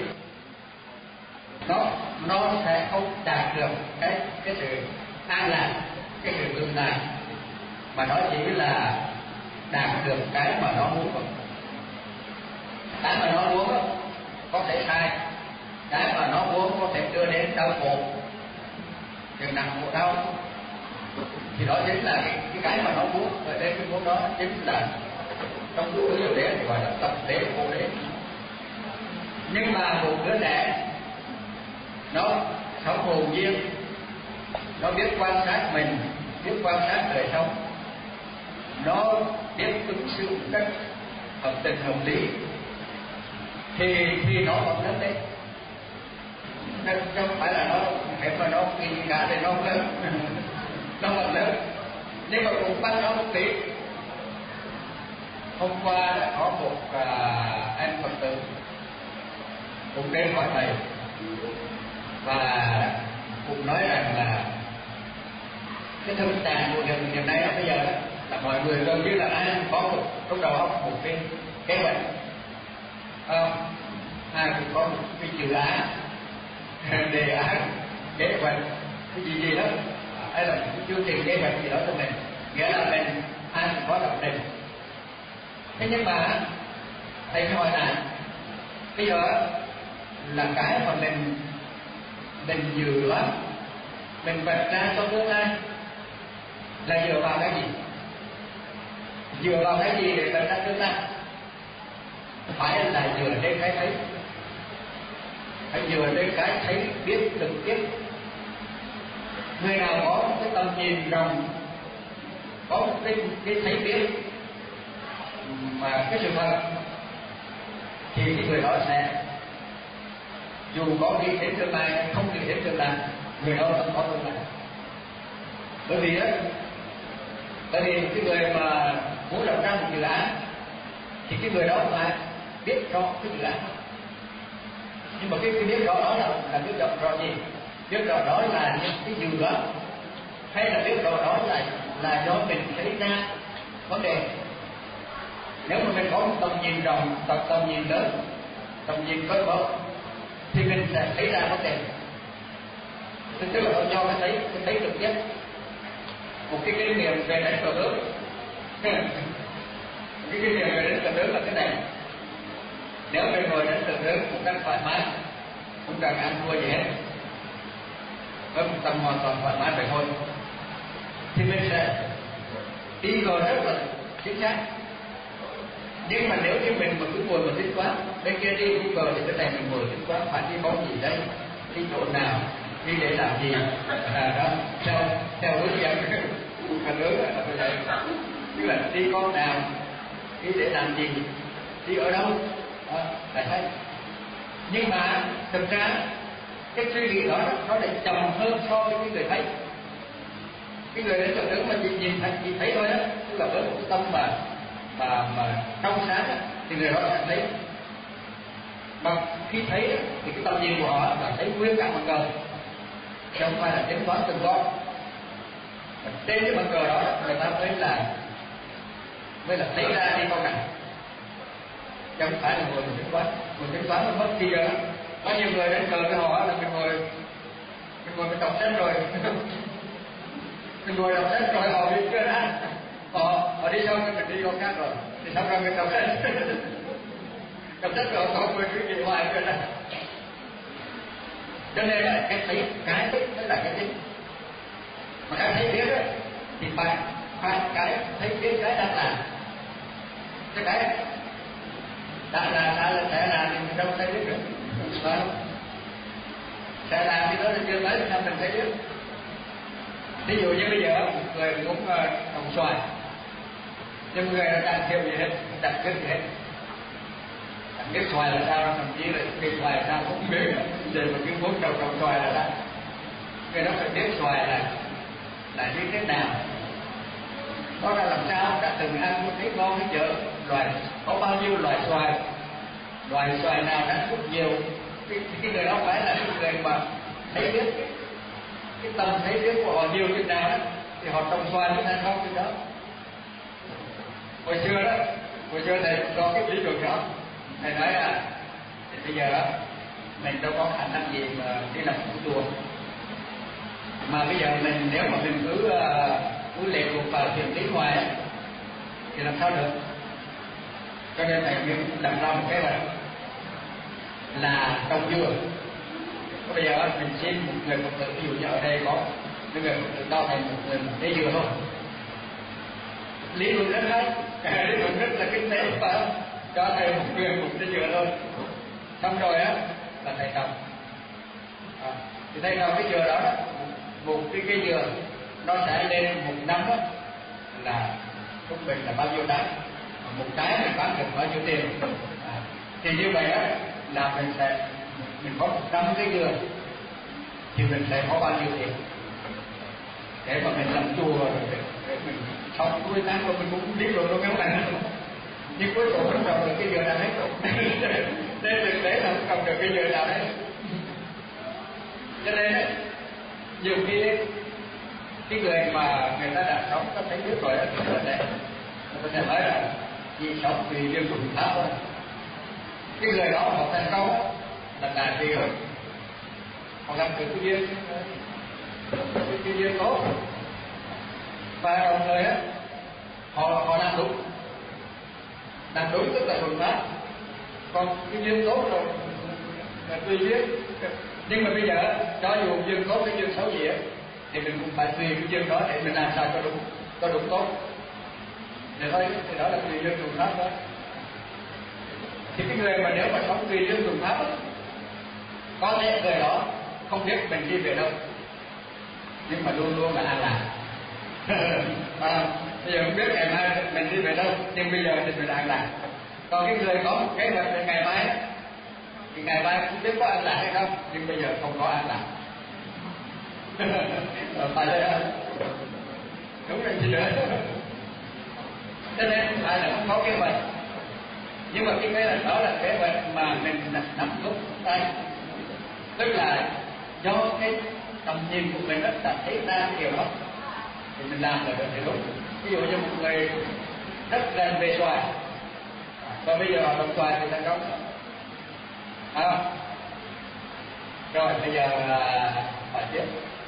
nó sẽ không đạt được cái sự an lạc, cái sự tương lai, mà nó chỉ là đạt được cái mà nó muốn thôi. Cái mà nó muốn đó, có thể sai, cái mà nó muốn có thể đưa đến đau khổ, chừng nặng khổ đau, thì đó chính là cái mà nó muốn. Ở đây cái muốn đó chính là trong cái điều đấy thì gọi là tập đế khổ đế. Nhưng mà một đứa trẻ nó sống hồn nhiên, nó biết quan sát mình, biết quan sát đời sống, nó biết ứng xử một cách hợp tình hợp lý, thì nó vẫn lớn đấy. Không phải là nó hẹp mà nó kỳ cả thì nó lớn, nó vẫn lớn. Nhưng mà cũng bắt nó một tí. Hôm qua đã có một anh Phật tử cũng đến hỏi thầy và cũng nói rằng là cái thực trạng của hiện nay bây giờ là mọi người gần như là ai cũng có một trong đầu óc một cái kế hoạch, ai cũng có một cái dự án, đề án, kế hoạch, cái gì đó, hay là một chương trình kế hoạch gì đó cho mình, nghĩa là mình ai cũng có lập trình. Thế nhưng mà thầy hỏi lại, bây giờ là cái mà mình dự đoán, mình vạch ra cho tương lai là dựa vào cái gì? Dựa vào cái gì để vạch ra tương lai? Phải là dựa trên cái thấy, phải dựa trên cái thấy biết trực tiếp. Người nào có một cái tầm nhìn rộng, có một cái thấy biết mà cái sự thật, thì cái người đó sẽ dù có nghĩ đến tương lai hay không nghĩ đến tương lai, người đó vẫn có tương lai. Bởi vì cái người mà muốn lập ra một dự án thì cái người đó phải biết rõ cái dự án, Nhưng mà cái biết rõ đó là biết rõ gì? Biết rõ đó là những cái dừa, hay là biết rõ đó là do mình thấy ra vấn đề. Nếu mà mình có một tầm nhìn rộng, tầm nhìn lớn, tầm nhìn cởi mở, thì mình sẽ thấy ra vấn đề. Tức là do cái thấy trực tiếp. Một cái kinh nghiệm về đánh cờ tướng, cái kinh nghiệm về đánh cờ tướng là cái này. Nếu mình ngồi đánh cờ tướng một cách thoải mái, không cần ăn thua gì hết, với một tâm hoàn toàn thoải mái vậy thôi, thì mình sẽ đi ngồi rất là chính xác. Nhưng mà nếu như mình mà cứ ngồi mà tính toán, bên kia đi cũng cờ thì cái này mình ngồi tính toán phải đi bóng gì đây, đi chỗ nào, đi để làm gì, đó theo hướng dẫn cờ tướng là như vậy. Tức là đi con nào, đi để làm gì, đi ở đâu, là thấy. Nhưng mà thực ra cái suy nghĩ đó nó lại chậm hơn so với cái người thấy. Cái người đến cờ tướng mà chỉ thấy thôi á, tức là với một cái tâm mà trong sáng á, thì người đó sẽ thấy. Mà khi thấy thì cái tầm nhìn của họ là thấy nguyên cả mặt cờ, chứ không phải là tính toán từng con. Trên cái mặt cờ đó người ta mới là thấy ra đi con nào, chứ không phải là ngồi mình tính toán nó mất khi giờ. Có nhiều người đến cờ với họ là mình ngồi mình đọc sách rồi mình ngồi đọc sách rồi họ đi chơi ra, họ đi xong mình đi con khác rồi, thì xong rồi mình đọc sách đọc sách rồi họ quên cái gì hoài chơi ra. Cho nên là cái thấy cái tức là cái tính, mà cái thấy biết ấy, thì phải cái thấy biết cái đang làm, cái đang làm là sẽ làm thì mình đâu thấy biết được, phải không? Sẽ làm thì đó là chưa tới sao mình thấy biết. Ví dụ như bây giờ một người muốn trồng xoài, nhưng người đang theo gì hết, đặt biết gì hết, đặt biết xoài là sao, thậm chí là cái xoài là sao cũng biết, để mà cứ muốn trồng xoài là sao, người đó phải biết xoài là như thế nào, nó ra làm sao, đã từng ăn thấy ngon hay chưa, có bao nhiêu loại xoài nào đã rất nhiều. Cái người đó phải là cái người mà thấy biết cái tâm thấy biết của họ nhiều như nào đó, thì họ trồng xoài như thế không thì đó. Hồi xưa thầy có cái lý luận đó, thầy nói là bây giờ đó mình đâu có khả năng gì mà đi làm chủ chùa, mà bây giờ nếu mà mình cứ lệ thuộc vào thiền lý ngoài ấy, thì làm sao được. Cho nên thầy cũng đặt ra một kế hoạch là trồng dừa. Bây giờ mình xin một người Phật tử, ví dụ như ở đây có người Phật tử cho thầy một người một cây dừa thôi. Lý luận rất hay, lý luận rất là kinh tế, phải không? Cho thầy một người một cây dừa thôi. Xong rồi á là thầy trồng. Thì thầy trồng cái dừa đó, một cái cây dừa nó sẽ lên một năm đó là trung bình là bao nhiêu trái, một trái mình bán được bao nhiêu tiền. Thì như vậy á là mình có 100 cái dừa thì mình sẽ có bao nhiêu tiền để mà mình làm chùa rồi để mình sống cuối tháng rồi mình cũng biết rồi đâu mấy bạn. Nhưng cuối cùng mình trồng được cái dừa nào hết rồi nên thực tế là không trồng được cái dừa nào đấy. Cho nên ấy, nhiều khi cái người mà người ta đã sống có thấy biết rồi đó, rất là đẹp. Tôi sẽ nói là vì sống vì liên tục pháp thôi. Cái người đó họ thành công là gì rồi? Họ gặp được cái duyên tốt, và đồng thời á họ làm đúng tức là thuận pháp. Còn cái duyên tốt rồi là tùy duyên. Nhưng mà bây giờ cho dù duyên tốt cái duyên xấu gì á thì mình cũng phải tùy cái duyên đó để mình làm sao cho đúng tốt. Để thôi, thì đó là tùy duyên thuận pháp thôi. Thì cái người mà nếu mà sống tùy duyên thuận pháp á, có thể người đó không biết mình đi về đâu, nhưng mà luôn luôn là an lạc. Bây giờ không biết ngày mai mình đi về đâu, nhưng bây giờ thì mình an lạc. Còn cái người có một kế hoạch về ngày mai thì ngày mai cũng biết có an lạc hay không, nhưng bây giờ không có an lạc. Phải đây đúng rồi, gì nữa. Cho nên không phải là không có kế hoạch, nhưng mà cái kế hoạch đó là kế hoạch mà mình nắm lúc tay Tức là do cái tầm nhìn của mình rất là thấy ra điều đó thì mình làm là được thì đúng. Ví dụ như một người rất rành về xoài và bây giờ họ trồng xoài thì thành công, phải không? Rồi bây giờ hỏi tiếp.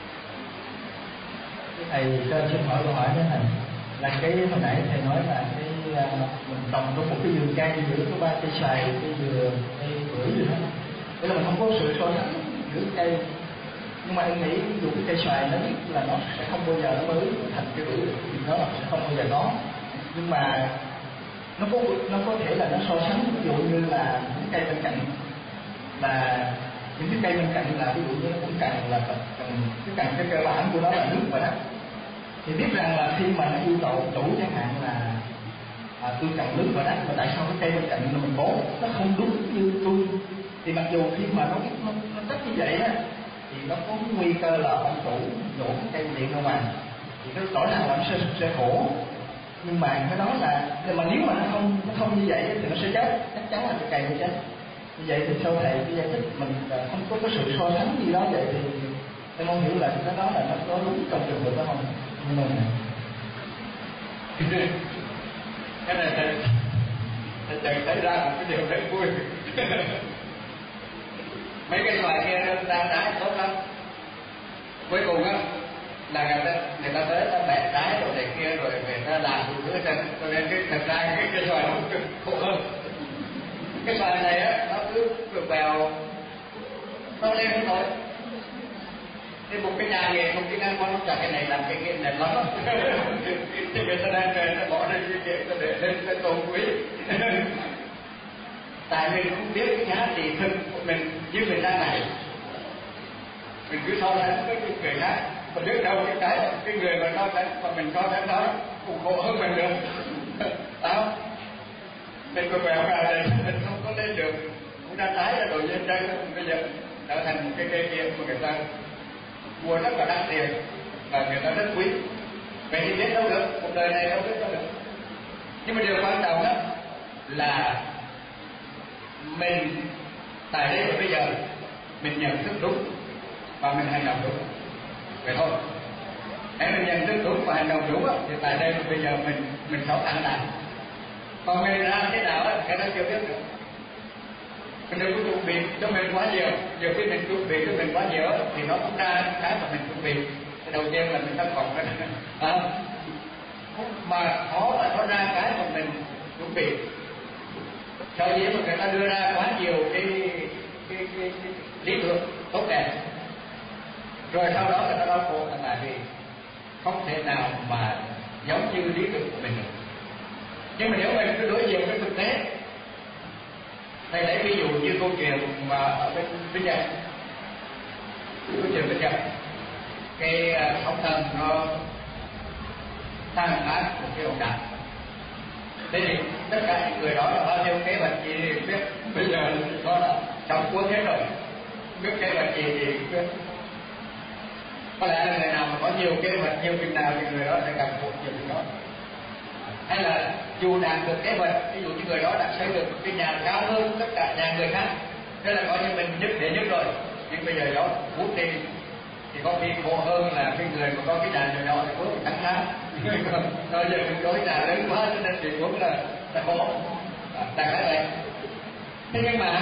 Thầy cho xin hỏi câu hỏi thế này, là cái hồi nãy thầy nói là cái mình trồng trong một cái vườn cây giữa có 3 cây xoài, cây dừa, cây bưởi gì đó, tức là mình không có sự so sánh giữa cây. Nhưng mà em nghĩ ví dụ cái cây xoài nó biết là nó sẽ không bao giờ nó mới thành cái bưởi thì nó sẽ không bao giờ có. Nhưng mà nó có thể là nó so sánh, ví dụ như là những cây bên cạnh, là những cái cây bên cạnh là ví dụ như nó cũng cần là cái cơ bản của nó là nước và đất, thì biết rằng là khi mà nó yêu cầu đủ chẳng hạn là tôi cần nước và đất, mà tại sao cái cây bên cạnh là mình bón nó không đúng như tôi, thì mặc dù khi mà nó tất như vậy á thì nó có nguy cơ là ông chủ đổ cái cây điện ra ngoài thì nó rõ ràng là nó sẽ khổ. Nhưng mà cái đó là mà nếu mà nó không như vậy thì nó sẽ chết, chắc chắn là cái cây nó chết. Như vậy thì sau thầy cái giải thích mình không có cái sự so sánh gì đó, vậy thì em không hiểu là cái đó là nó có đúng trong trường hợp đó không? Nhưng mà cái này thầy chợt thấy ra một cái điều rất vui. Mấy cái xoài kia nó ra trái tốt lắm, cuối cùng á là người ta tới ta bẻ trái rồi này kia rồi người ta làm đủ thứ trên, cho nên thật ra cái xoài nó cực khổ hơn. Cái xoài này á nó cứ bèo nó lên không thôi. Thế một cái nhà nghề không tiếng Anh nó chặt cái này làm cái kia này lắm. Thì người ta đang về nó bỏ ra cái kia nó để lên cái tôm quý. Tại mình không biết cái giá trị thực của mình như mình đang này, mình cứ so sánh với cái người khác, mà biết đâu cái người mà so sánh mà mình so sánh đó cũng khổ hơn mình được. Đó, mình còn bèo ra đây mình không có lên được, cũng ra trái ra đồ trên đây, bây giờ trở thành một cái cây kia mà người ta mua rất là đắt tiền và người ta rất quý. Vậy thì biết đâu được, cuộc đời này đâu biết đâu được. Nhưng mà điều quan trọng đó là mình tại đây và bây giờ mình nhận thức đúng và mình hành động đúng, vậy thôi. Nếu mình nhận thức đúng và hành động đúng thì tại đây và bây giờ mình sống an lạc. Còn mình làm thế nào cái đó chưa biết được. Mình đừng có chuẩn bị cho mình quá nhiều. Nhiều khi mình chuẩn bị cho mình quá nhiều thì nó cũng ra cái mà mình chuẩn bị. Cái đầu tiên là mình thất vọng đó. Mà khó là nó ra cái mà mình chuẩn bị. Cho dĩ mà người ta đưa ra quá nhiều cái lý tưởng tốt đẹp, rồi sau đó người ta đau khổ là tại vì không thể nào mà giống như lý tưởng của mình được. Nhưng mà nếu mình cứ đối diện với thực tế, thầy lấy ví dụ như câu chuyện mà ở bên Nhật, câu chuyện bên Nhật, cái sóng thần nó tàn phá một cái ổ đạn. Thế thì tất cả những người đó là bao nhiêu kế hoạch gì thì biết, bây giờ nó là trong cuốn hết rồi, biết kế hoạch gì thì biết. Có lẽ là người nào mà có nhiều kế hoạch, nhiều việc nào thì người đó sẽ gặp một nhiều việc đó. Hay là dù đạt được kế hoạch, ví dụ như người đó đã xây được cái nhà cao hơn tất cả nhà người khác, thế là coi như mình nhất để nhất rồi, nhưng bây giờ đó vút đi thì có khi khổ hơn là cái người mà có cái nhà nhỏ nhỏ thì có cắn lá. Rồi giờ mình có cái nhà lớn quá cho nên thì cũng là khổ. Đại khái vậy. Thế nhưng mà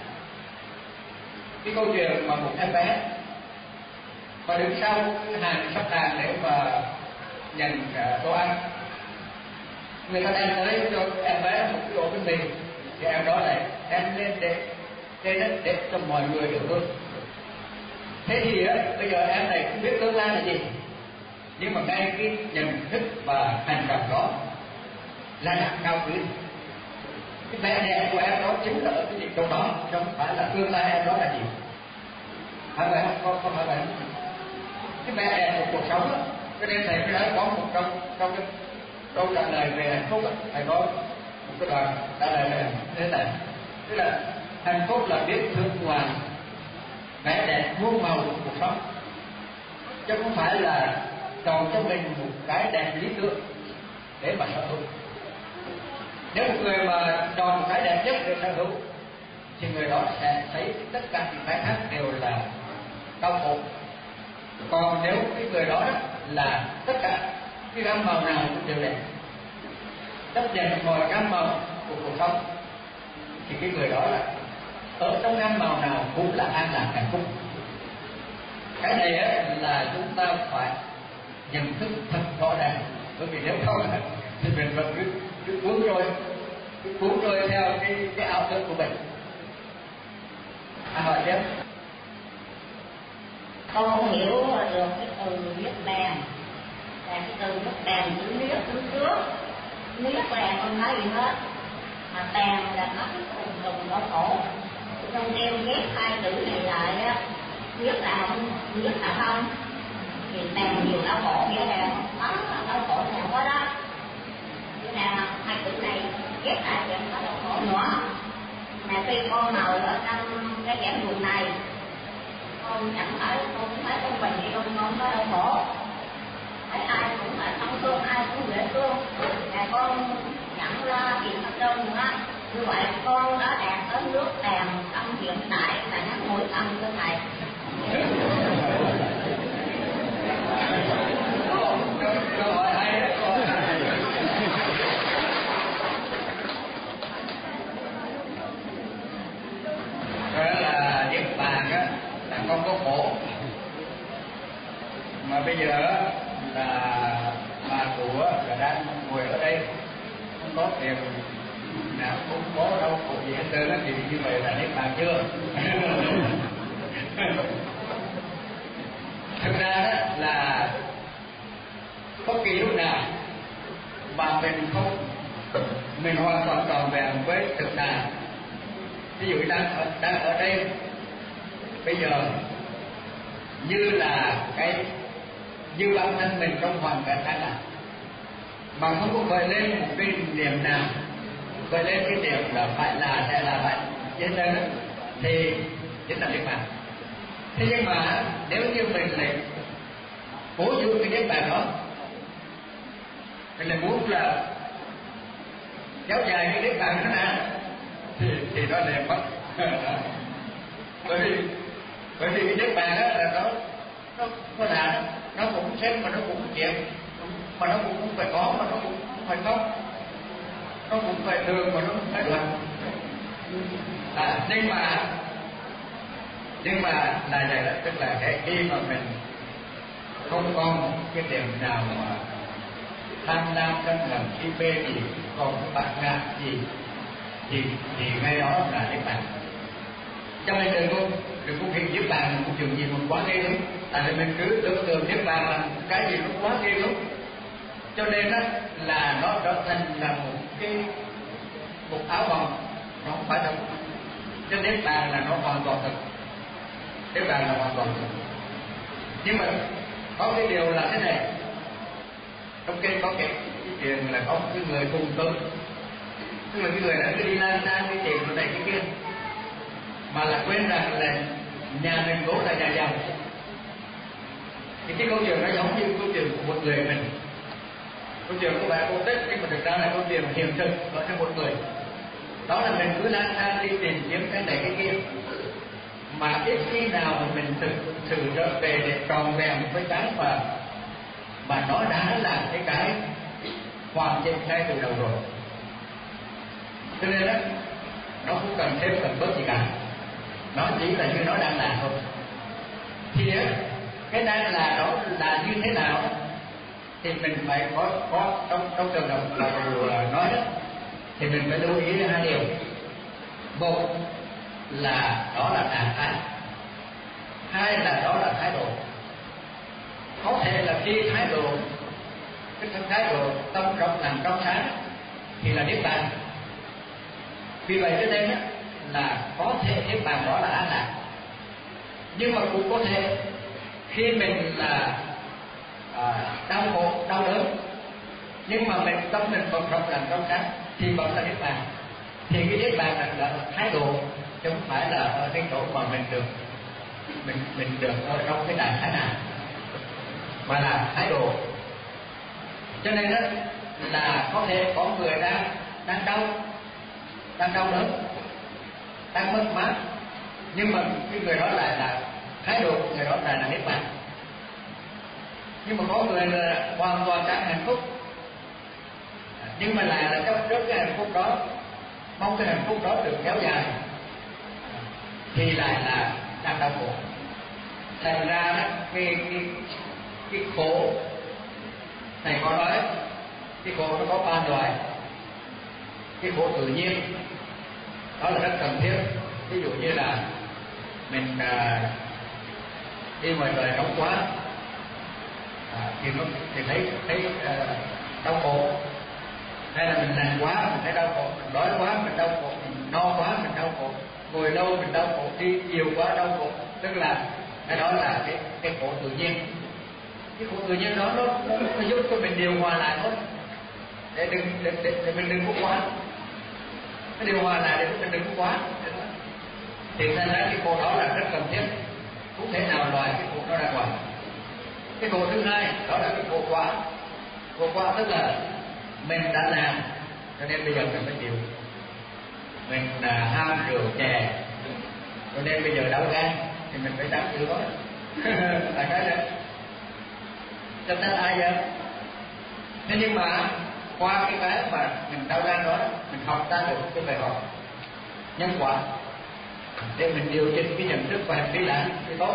cái câu chuyện mà một em bé và đứng sau cái hàng sắp hàng để mà nhận đồ ăn, người ta đem tới cho em bé một cái ổ bánh mì, thì em đó này em lên để cho mọi người được hơn. Thế thì bây giờ em này không biết tương lai là gì, nhưng mà ngay cái nhận thức và hành động đó là đạt cao quý. Cái vẻ đẹp của em đó chính là ở cái gì trong đó, chứ không phải là tương lai em đó là gì. Phải vậy không? Không phải vậy. Cái vẻ đẹp của cuộc sống đó, cho nên thầy mới nói có một trong cái câu trả lời về hạnh phúc, thầy có một cái đoạn trả lời về thế này, tức là hạnh phúc là biết thương hòa vẻ đẹp muôn màu của cuộc sống, chứ không phải là chọn cho mình một cái đẹp lý tưởng để mà sở hữu. Nếu một người mà chọn một cái đẹp nhất để sở hữu thì người đó sẽ thấy tất cả những cái khác đều là đau khổ. Còn nếu cái người đó là tất cả cái gam màu nào cũng đều đẹp, chấp nhận mọi gam màu của cuộc sống, thì cái người đó là ở trong gam màu nào cũng là an lạc hạnh phúc. Cái này là chúng ta phải nhận thức thật rõ ràng, bởi vì nếu không thì mình vẫn cứ cuốn trôi theo cái ảo tưởng của mình. Hỏi tiếp. Con không hiểu được cái từ niết bàn, là cái từ niết bàn chữ niết đứng trước, niết bàn không nói gì hết, mà bàn là nó cái cùng đau khổ. Trong em ghép hai từ này lại á, niết là không, thì bàn nhiều đau khổ nghĩa là nó đau khổ nào có đó. Nghĩa là hai từ này ghép lại thì có đau khổ nữa. Mà khi con ngồi ở trong cái giảng đường này, con chẳng phải con bình thì con có đau khổ, thấy ai cũng là thông thương, ai cũng dễ thương, và con nhận ra chuyện thật đơn nữa. Như vậy con đã đạt tới nước bàn tâm hiện tại là nhắc mũi tâm của thầy. Câu hỏi hay đấy. Đó là niết bàn á là không có khổ, mà bây giờ là bà cụ là đang ngồi ở đây không có tiền nào, không có đâu phụ gì hết trơn á, thì như vậy là niết bàn chưa? Thực ra đó là bất kỳ lúc nào mà mình hoàn toàn trọn vẹn với thực tại. Ví dụ đang ở đây bây giờ như là như bản thân mình trong hoàn cảnh an lạc, mà không có khởi lên một cái niệm nào, khởi lên cái niệm là phải là sẽ là vậy trên đây đó, thì chính là niết bàn. Thế nhưng mà nếu như mình lại cố giữ cái niết bàn đó, mình lại muốn là kéo dài cái niết bàn đó nè, thì nó lại mất. bởi vì cái niết bàn đó là nó là nó cũng xem mà nó cũng chuyện, mà nó cũng phải có, mà nó cũng phải không, nó cũng phải thường mà nó cũng phải được. Nhưng mà là vậy đó, tức là cái khi mà mình không còn cái điểm nào mà tham lam sân hận si mê gì, còn cái bạc ngạc gì, thì ngay đó là niết bàn. Cho nên đừng có nghĩ niết bàn là một chuyện gì mà quá ghê lắm, tại vì mình cứ tưởng tượng niết bàn là cái gì nó quá ghê lắm, cho nên đó là nó trở thành là một áo vòng, nó không phải thật. Chứ niết bàn là nó hoàn toàn thật, niết bàn là hoàn toàn thật. Nhưng mà có cái điều là thế này, trong kia có cái chuyện là có một cái người cùng tu, tức là cái người đã cứ đi lang thang đi tìm cái này cái kia, mà là quên rằng là nhà mình vốn là nhà giàu. Thì cái câu chuyện nó giống như câu chuyện của một người mình, câu chuyện của bà cô Tích, nhưng mà thực ra là câu chuyện hiện thực ở trong một người. Đó là mình cứ lang thang đi tìm kiếm cái này cái kia, mà ít khi nào mà mình thực sự trở về để tròn vẹn với cái mà nó đã là cái hoàn chỉnh ngay từ đầu rồi. Cho nên đó, nó không cần thêm cần bớt gì cả, nó chỉ là như nó đang là thôi. Thì đó, cái đang là đó là như thế nào thì mình phải có trong trường hợp là nói đó, thì mình phải lưu ý hai điều. Một là đó là trạng thái, hai là đó là thái độ. Có thể là khi thái độ, cái thái độ tâm trong làm trong sáng thì là niết bàn. Vì vậy cho nên là có thể niết bàn đó là an lạc, nhưng mà cũng có thể khi mình là đau khổ, đau đớn, nhưng mà mình tâm mình vẫn rộng làm trong sáng thì vẫn là niết bàn. Thì cái niết bàn là thái độ, chứ không phải là ở cái chỗ mà mình được ở trong cái đại thái nào, mà là thái độ. Cho nên đó là có thể có người đang đau đớn, đang mất mát, nhưng mà cái người đó lại là thái độ của người đó là niết bàn. Nhưng mà có người là hoàn toàn đang hạnh phúc, nhưng mà lại là chấp trước cái hạnh phúc đó, mong cái hạnh phúc đó được kéo dài, thì lại là đang đau khổ. Thành ra đó, cái khổ này có nói cái khổ nó có ba loại. Cái khổ tự nhiên đó là rất cần thiết. Ví dụ như là mình đi ngoài trời nóng quá thì thấy đau khổ, hay là mình lạnh quá mình thấy đau khổ, mình đói quá mình đau khổ, mình no quá mình đau khổ, ngồi lâu mình đau khổ, đi nhiều quá đau khổ. Tức là cái đó là cái khổ tự nhiên. Cái khổ tự nhiên đó nó giúp cho mình điều hòa lại thôi, để mình đừng có quá. Cái điều hòa lại để mình đừng có quá. Thì thành ra cái khổ đó là rất cần thiết, không thể nào loại cái khổ đó ra ngoài. Cái khổ thứ hai đó là cái khổ quá. Khổ quá tức là mình đã làm cho nên bây giờ mình phải chịu. Mình ham rượu chè cho nên bây giờ đau gan thì mình phải đau chịu đó. Là cái đó cho nên ai vậy? Thế nhưng mà qua cái mà mình đau gan đó, mình học ra được cái bài học nhân quả để mình điều chỉnh cái nhận thức và hành vi lại thì tốt.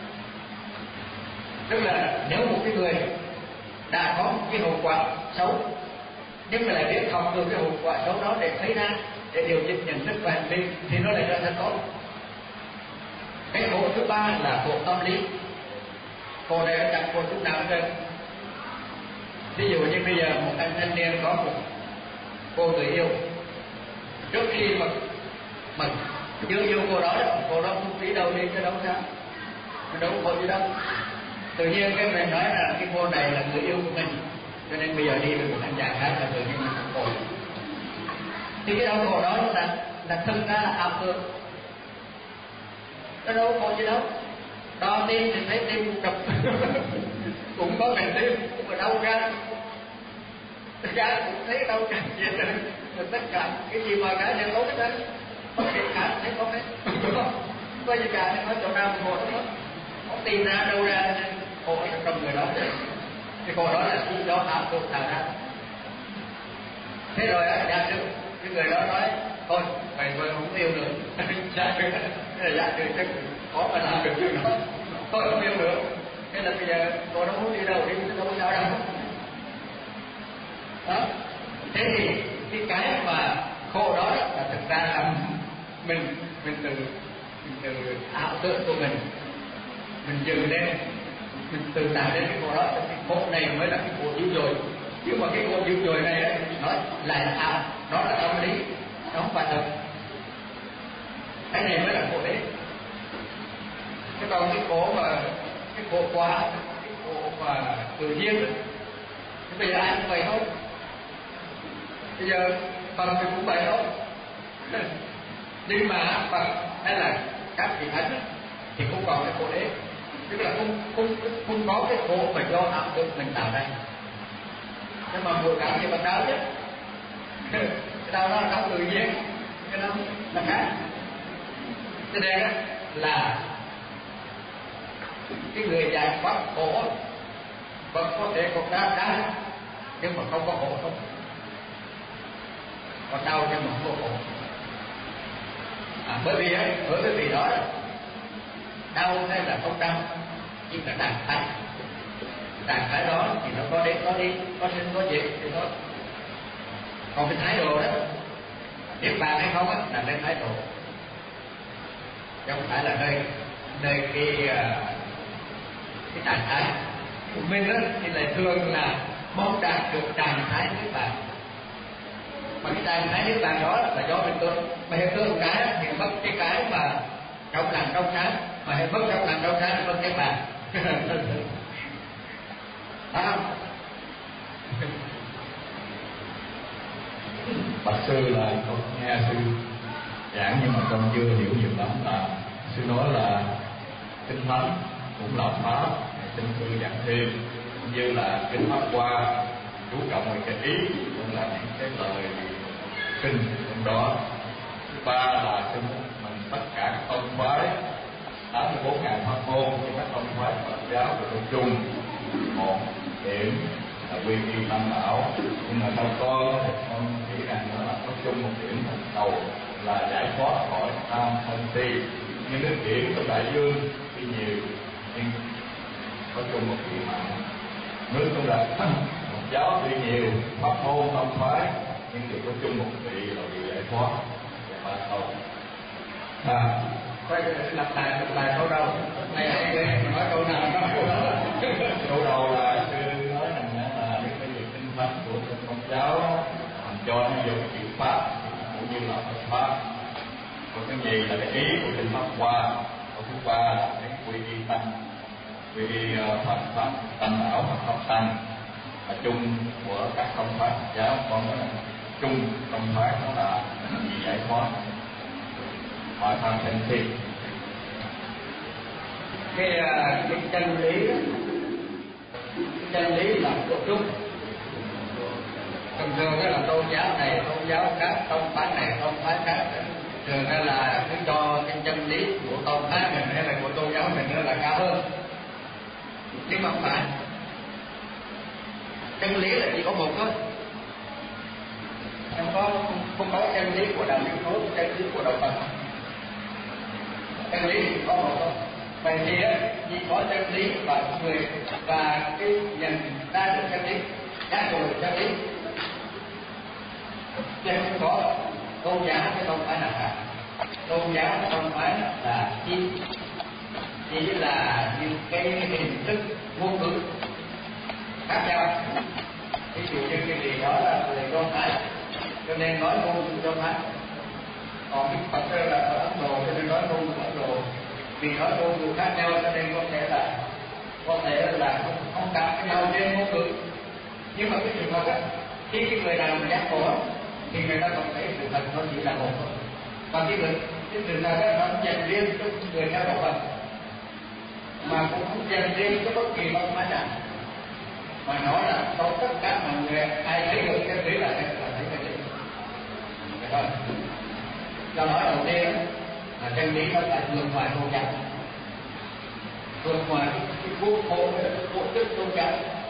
Tức là nếu một cái người đã có một cái hậu quả xấu, nhưng mà lại biết học được cái hậu quả xấu đó để thấy ra, để điều chỉnh nhận thức và hành vi, thì nó lại trở thành tốt. Cái khổ thứ ba là khổ tâm lý. Khổ này chẳng khổ chút nào hết. Ví dụ như bây giờ một anh thanh niên có một cô người yêu, trước khi mà yêu cô đó không tí đâu đi, cái đâu sao, mình đâu có gì đâu. Tự nhiên cái mình nói là cái cô này là người yêu của mình, cho nên bây giờ đi với một anh chàng khác là tự nhiên mình không khổ. Thì cái đau khổ đó là thực ra là ảo tưởng, nó đâu có gì đâu. Đo tim thì thấy tim đập cũng có bệnh tim, cũng có đau gan cũng thấy đau gan gì đó. Tất cả cái gì mà cả đều tốt hết, bất kỳ cả thấy tốt hết. Có gì cả nói chỗ nào khổ đó, không tìm ra đâu ra khổ ở trong người đó. Cái khổ đó là cái đó ảo tưởng tạo ra. Thế rồi á, giả sử cái người đó nói thôi mày không yêu nữa, dạ trừ chắc có mà làm được chuyện đó, thôi không yêu nữa. Thế là bây giờ cô nó muốn đi đâu đi, đâu có sao đâu. Đó. Thế thì cái mà khổ đó là thực ra là mình từ ảo tưởng của mình dựng lên, mình tự tạo lên cái khổ đó. Cái khổ này mới là cái khổ dữ dội. Nhưng mà cái khổ dữ dội này ấy, nó lại là ảo, nó là tâm lý, nó không phải thật. Cái này mới là khổ đấy. Cái còn cái khổ mà cái khổ quá, cái khổ mà tự nhiên thì bây giờ ai cũng vậy thôi. Bây giờ Phật thì cũng vậy thôi. Nhưng mà Phật hay là các vị thánh thì không còn cái khổ đấy. Tức là không có cái khổ mà do ảo tưởng mình tạo ra. Nhưng mà vừa cảm thì bằng đau chứ. Cái đau đó là đau tự nhiên, cái đó là khác. Cho nên là cái người giải thoát khổ vẫn có thể còn đau, nhưng mà không có khổ không. Còn đau nhưng mà không có khổ. Bởi vì đó đau hay là không đau chỉ là trạng thái đó thì nó có đến có đi, có sinh có diệt thì thôi. Còn cái thái độ đó, niết bàn hay không á là cái thái độ, chứ không phải là nơi cái trạng thái của mình đó. Thì lại thường là mong đạt được trạng thái niết bàn, mà cái trạng thái niết bàn đó là do mình tôi mà hiện tượng cái thì mất cái mà trong lành trong sáng, mà hết mất trong lành trong sáng thì mất niết bàn. Bạch sư là con nghe sư giảng nhưng mà con chưa hiểu nhiều lắm. Là sư nói là kinh thánh cũng là pháp, xin sư giảng thêm, cũng như là kinh pháp qua chú trọng về cái ý, cũng là những cái lời kinh trong đó. Thứ ba là sư muốn 4.000 pháp môn của các tông phái Phật giáo của nói chung một điểm là quy y tam bảo, nhưng mà theo con thì con nghĩ rằng nó là có chung một điểm đầu là giải thoát khỏi tham sân si. Như nước biển trong đại dương tuy nhiều nhưng có chung một điểm mà nước trong đại một giáo tuy nhiều pháp môn tông phái nhưng đều có chung một vị là vị giải thoát và ba câu. Quay lặp lại câu đầu này nói câu nào nói câu đó. Câu đầu là sư nói rằng là những cái việc tinh văn của Công giáo làm cho nó dùng chữ pháp cũng như là Phật pháp. Còn cái gì là cái ý của kinh pháp qua. Câu thứ ba là cái quy y tăng, quy y Phật pháp tăng bảo Phật pháp tăng là chung của các tông phái Phật giáo. Còn nói là chung tông phái đó là gì giải thoát khỏi tham sân si. Cái chân lý đó, cái chân lý là của chung. Thường thường đó là tôn giáo này tôn giáo khác, tông phái này tông phái khác, thường ra là cứ cho cái chân lý của tông phái mình hay là của tôn giáo mình nữa là cao hơn, nhưng mà không phải. Chân lý là chỉ có một thôi, không có chân lý của đạo Thiên Chúa, chân lý của đạo Phật. Chân lý chỉ có một thôi. Vậy thì chỉ có chân lý và người và cái nhận ra được chân lý, giác ngộ được chân lý, chứ không có tôn giáo cái tông phái nào cả. Tôn giáo cái tông phái là chỉ là những cái hình thức ngôn ngữ khác nhau. Ví dụ như cái gì đó là người Do Thái cho nên nói ngôn ngữ Do Thái, còn cái Phật là ở Ấn Độ cho nên nói ngôn ngữ Ấn Độ. Vì nói ngôn ngữ khác nhau cho nên có thể là không đặt cái nhau trên ngôn ngữ. Nhưng mà cái trường hợp đó, khi cái người nào mà giác ngộ thì người ta còn thấy sự thật nó chỉ là một thôi. Và cái trường hợp đó nó dành riêng cho người theo đạo Phật, mà cũng không dành riêng cho bất kỳ văn hóa nào, mà nói là cho tất cả mọi người ai thấy được cái lý là thấy cái lý. Do đó đầu tiên là chân lý nó phải vượt ngoài tôn giáo, vượt ngoài cái quốc môn, cái tổ chức tôn giáo.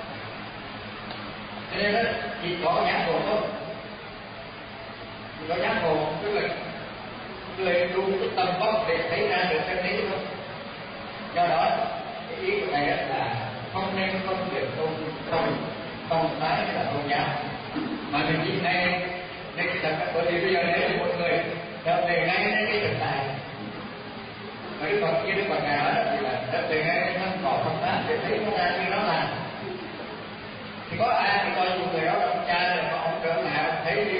Cho nên đó chỉ có giác ngộ thôi, chỉ có giác ngộ tức là người đủ cái tầm vóc để thấy ra được chân lý thôi. Do đó cái ý của thầy là không nên phân biệt tôn phái hay là tôn giáo, mà mình chỉ ngay cái thật. Bởi vì bây giờ nếu một người trở về ngay đến cái thực tại mà Đức Phật như Đức Phật Ngài nói thì là trở về ngay cái thân cỏ Phật pháp để thấy nó ra như nó là. Thì có ai thì coi như người đó là ông cha rồi, ông trở nào thấy như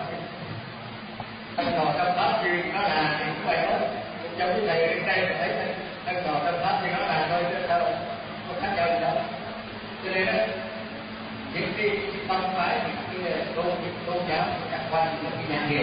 thân cỏ tâm pháp như nó là thì cũng vậy thôi. Trong cái thầy đến đây thấy thân cỏ tâm pháp như nó là thôi, chứ đâu không khác nhau gì đâu. Cho nên đó những cái tông phái, những cái tôn giáo chẳng qua những cái nhãn hiệu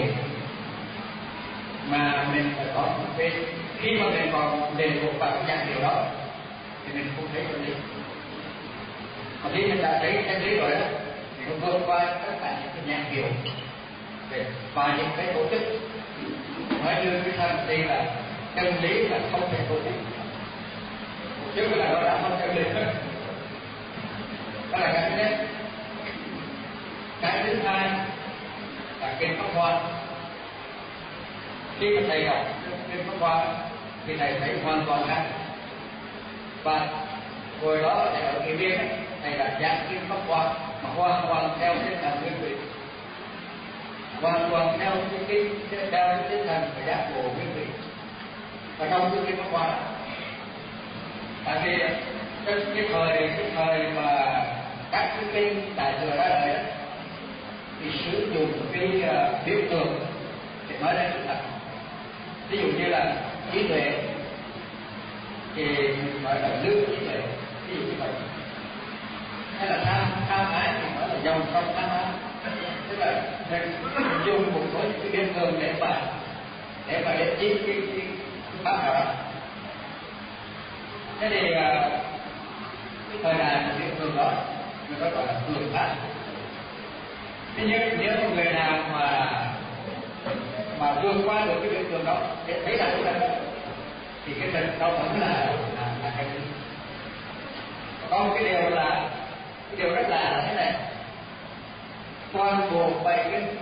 mà mình phải có một cái, khi mà mình còn đề thuộc vào cái nhãn hiệu đó thì mình không thấy chân lý. Mà khi mình đã thấy chân lý rồi đó thì nó vượt qua tất cả những cái nhãn hiệu và những cái tổ chức. Nói như cái thân thì là chân lý là không thể tổ chức, chứ là nó đã không chân lý hết. Đó là cái thứ nhất. Cái thứ hai là kinh Pháp Hoa. Khi mà thầy đọc kinh Pháp Hoa thì thầy thấy hoàn toàn khác. Và hồi đó thầy ở Kỳ Biên thầy đã giảng kinh Pháp Hoa mà hoàn toàn theo tinh thần nguyên vị, hoàn toàn theo cái tinh thần và giác ngộ nguyên vị. Và trong cái kinh Pháp Hoa, tại vì cái thời mà các cái kinh đại thừa ra đời thì sử dụng cái biểu tượng để nói ra sự thật. Ví dụ như là trí tuệ thì mình gọi là lương trí tuệ, ví dụ như vậy. Hay là tham ái thì nói là dòng sông tham ái, tức là mình dùng một số cái biên thường để mà để chiếm cái pháp nào đó. Thế thì cái thời đại của biên thường đó người ta gọi là thường pháp. Thế nhưng nếu một người nào mà vượt qua được cái hiện tượng đó để thấy là đúng là thì cái tịch đâu vẫn là cái gì. Có một cái điều rất là thế này, toàn bộ bài kinh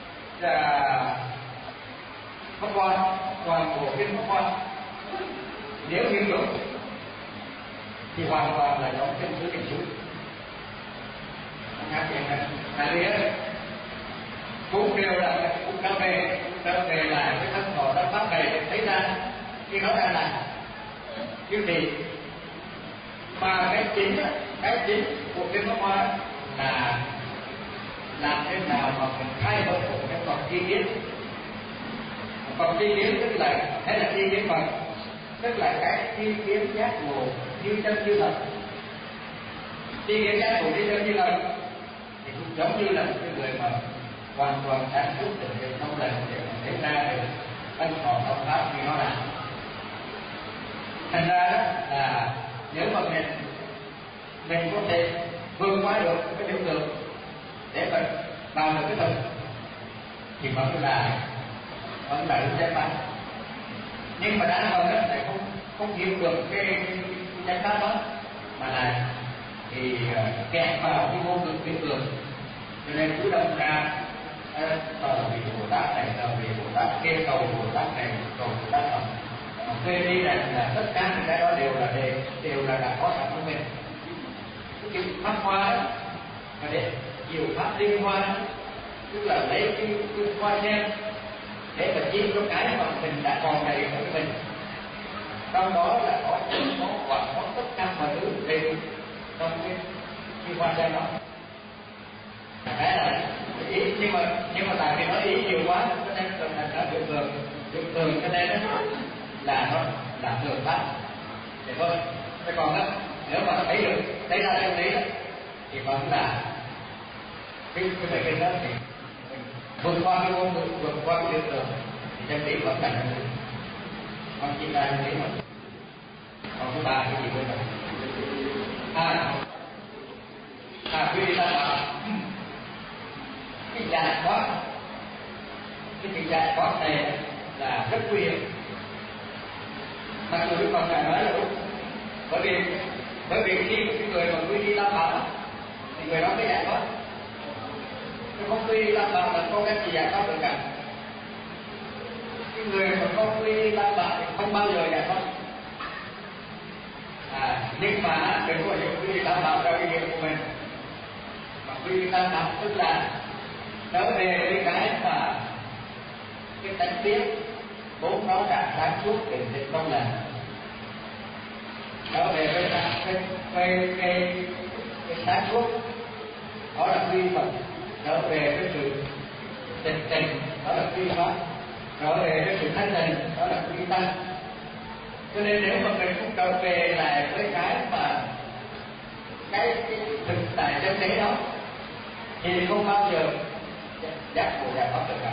Pháp Hoa, toàn bộ kinh Pháp Hoa nếu nghiêm túc thì hoàn toàn là giống kinh dưới kinh suối. Tại vì cũng đều là cũng trở về là cái thân thọ đất pháp này thấy ra khi nó ra là như thì mà cái chính của kinh Pháp Hoa là làm thế nào mà mình thay đổi một cái phần chi kiến. Phần chi kiến tức là thế là chi kiến phần, tức là cái chi kiến giác ngộ như chân như thật. Chi kiến giác ngộ như chân như thật thì cũng giống như là một cái người mà hoàn toàn sáng suốt được trong lần để mà thấy ra được ân thọ thông pháp như nó là. Thành ra là nếu mà mình có thể vượt qua được cái biểu tượng để mình vào được cái thực thì vẫn là đúng chánh pháp. Nhưng mà đa phần lại không hiểu được cái chánh pháp đó, mà là thì kẹt vào cái vô cực biểu tượng, cho nên cứ đâm ra vị Bồ Tát này, vị Bồ Tát kia, cầu Bồ Tát này, cầu Bồ Tát nọ. Quên đi rằng là tất cả những cái đó đều là đã có sẵn của mình. Cái pháp hoa đó, và để nhiều pháp liên hoa, tức là lấy cái hoa sen để mà chiên cho cái mà mình đã còn đầy ở mình. Trong đó là có quả, có tất cả mọi thứ đều trong cái hoa sen đó. Cái là ý, nhưng mà tại vì nó ý nhiều quá cho nên nó được thường cho nên là nó là thường pháp. Thì thôi, thế còn đó, nếu mà nó thấy ra chân lý đó, thì vẫn là cái bài kinh đó thì vượt qua cái ngôn ngữ, vượt qua cái biểu tượng thì chân lý vẫn là chân lý, không chỉ là chân lý mà. Còn thứ ba cái gì nữa quý vị ta bảo cái giải thoát, cái giải thoát này là rất nguy hiểm. Mặc dù Đức Phật ngài nói là đúng, bởi vì khi cái người mà quy y tam bảo thì người đó mới giải thoát. Nếu không quy y tam bảo là không cách gì giải thoát được cả. Cái người mà không quy y tam bảo thì không bao giờ giải thoát. Nhưng mà đừng có hiểu quy y tam bảo theo cái nghiệp của mình. Mà quy y tam bảo tức là trở về với cái mà cái tánh biết bốn nó đã sáng suốt định tĩnh trong lành, trở về với cái sáng suốt đó là quy Phật, trở về với sự tịch tình đó là quy pháp, trở về với sự thanh tịnh đó là quy tăng. Cho nên nếu mà mình không trở về lại với cái mà cái thực tại chân lý đó thì không bao giờ giác ngộ giải thoát được cả.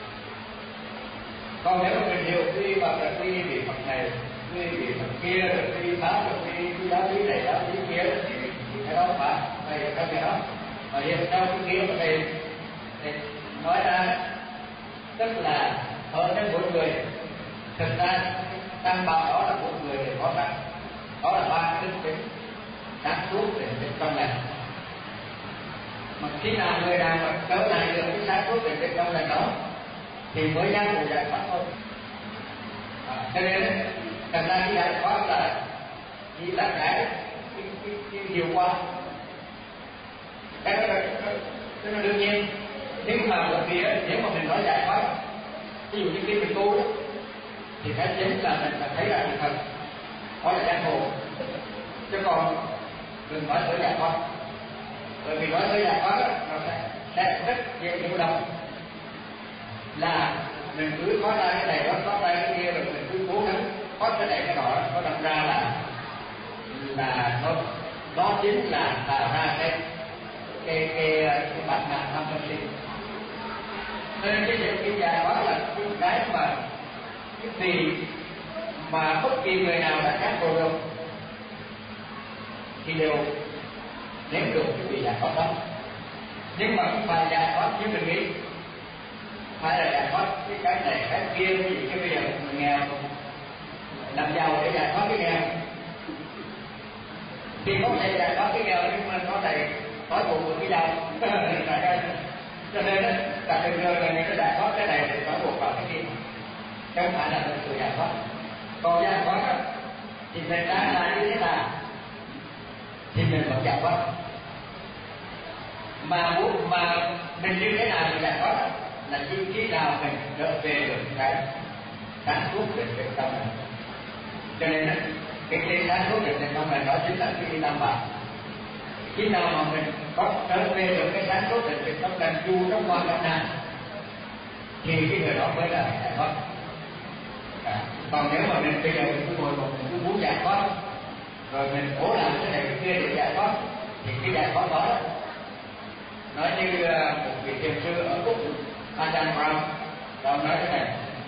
Còn nếu mà mình hiểu quy Phật là quy vị Phật này, quy vị Phật kia, rồi quy pháp là quy giáo lý này, giáo lý kia, thì cái đó phải theo cái đó. Mà hiện theo cái kia mà thầy nói ra, tức là ở trên mỗi người, thực ra tam bảo đó là mỗi người đều có sẵn, đó là ba đức tính sáng suốt để trong lành. Mà khi nào người nào mà trở lại được cái sáng suốt để trong lành đó thì mới giác ngộ giải thoát thôi. Cho nên thành ra cái giải thoát là chỉ là cái hiệu quả, cái đó là đương nhiên. Nhưng mà một phía nếu mà mình nói giải thoát, ví dụ như khi mình tu thì cái chính là mình phải thấy ra sự thật, đó là giác ngộ, chứ còn đừng nói tới giải thoát. Bởi vì nói tới giải thoát nó sẽ rất dễ hiểu lầm, là mình cứ thoát ra cái này, thoát ra cái kia, rồi mình cứ cố gắng thoát cái này cái nọ, nó đâm ra là nó chính là tạo ra cái bản ngã tham sân si. Nên cái giải thoát là cái mà cái gì mà bất kỳ người nào đã giác ngộ được thì đều nếm được cái vị giải thoát đó. Nhưng mà không phải giải thoát như mình nghĩ, phải là giải thoát cái này cái kia, cái gì cái bây giờ mình nghèo làm giàu để giải thoát cái nghèo. Thì có thể giải thoát cái nghèo nhưng mà có thể trói buộc được cái giàu. Cho nên cả đời người là người ta giải thoát cái này để trói buộc vào cái kia, không phải là thực sự giải thoát. Còn giải thoát thì mình đang là như thế nào thì mình vẫn giải thoát. Mà mình như thế nào thì giải thoát là khi nào mình trở về được cái sáng suốt định tĩnh tâm này. Cho nên cái sáng suốt định tĩnh tâm này đó chính là cái tam bảo. Khi nào mà mình có trở về được cái sáng suốt định tĩnh tâm này dù trong hoàn cảnh nào thì cái người đó mới là giải thoát. Còn nếu mà mình bây giờ mình cứ ngồi một mình cứ muốn giải thoát rồi mình cố làm cái này cái kia để giải thoát thì cái giải thoát đó nói như một vị thiền sư ở Úc, Ajahn Brahm, ông nói thế này: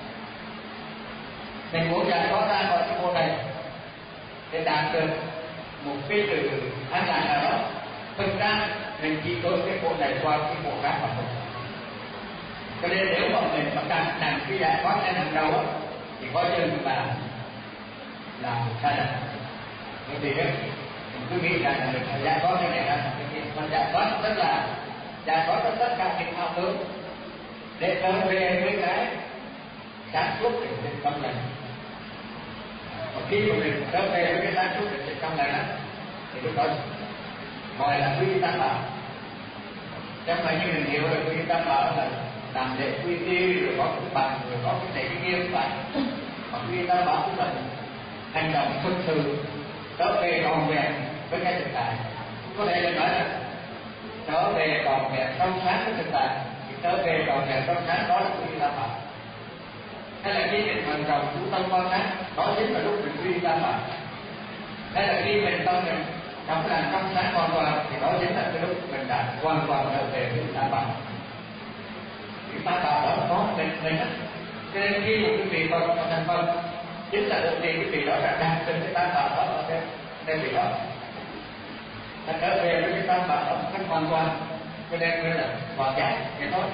mình muốn giải thoát ra khỏi cái môn này để đạt được một cái sự an lạc nào đó, thực ra mình chỉ đối cái môn này qua cái môn khác mà thôi. Cho nên nếu mà mình mà đặt cái giải thoát lên hàng đầu thì coi như là sai lầm. Bởi vì mình cứ nghĩ rằng là mình phải giải thoát cái này ra cái kia, mà giải thoát tức là giải thoát tất cả những ảo tưởng để trở về với cái sáng suốt định tĩnh tâm này. Và khi mà mình trở về với cái sáng suốt định tĩnh tâm này đó, thì lúc đó gọi là quy tam bảo. Chẳng phải như mình hiểu là quy tam bảo là làm lễ quy y rồi có cái bằng rồi có cái này cái kia không phải. Mà quy tam bảo cũng là hành động thực sự trở về trọn vẹn với cái thực tại. Có thể là nói là trở về trọn vẹn trong sáng với thực tại, thì trở về trọn vẹn trong sáng đó là quy tam bảo. Hay là khi mình vận động chú tâm quan sát, đó chính là lúc mình quy tam bảo. Hay là khi mình tâm mình trong lành trong sáng hoàn toàn thì đó chính là cái lúc mình đã hoàn toàn trở về với tam bảo. Cái tam bảo đó có mình hết. Cho nên khi một cái vị Phật thành Phật chính là đầu tiên cái vị đó đã đạt đến cái tam bảo đó ở trên vị đó. Nó trở về với cái tam bảo đó một cách hoàn toàn, cho nên mới là hoàn giác vậy thôi.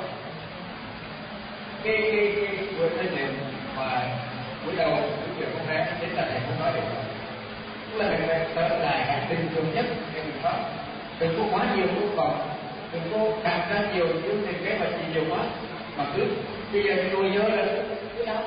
Cái buổi nói chuyện mà buổi đầu buổi chiều hôm nay chính là thầy không nói được rồi. Tức là mình phải trở lại cái bình thường nhất để mình nói. Đừng có quá nhiều lúc còn, đừng có đặt ra nhiều những cái mà chỉ nhiều quá, mà cứ bây giờ tôi nhớ là cứ đau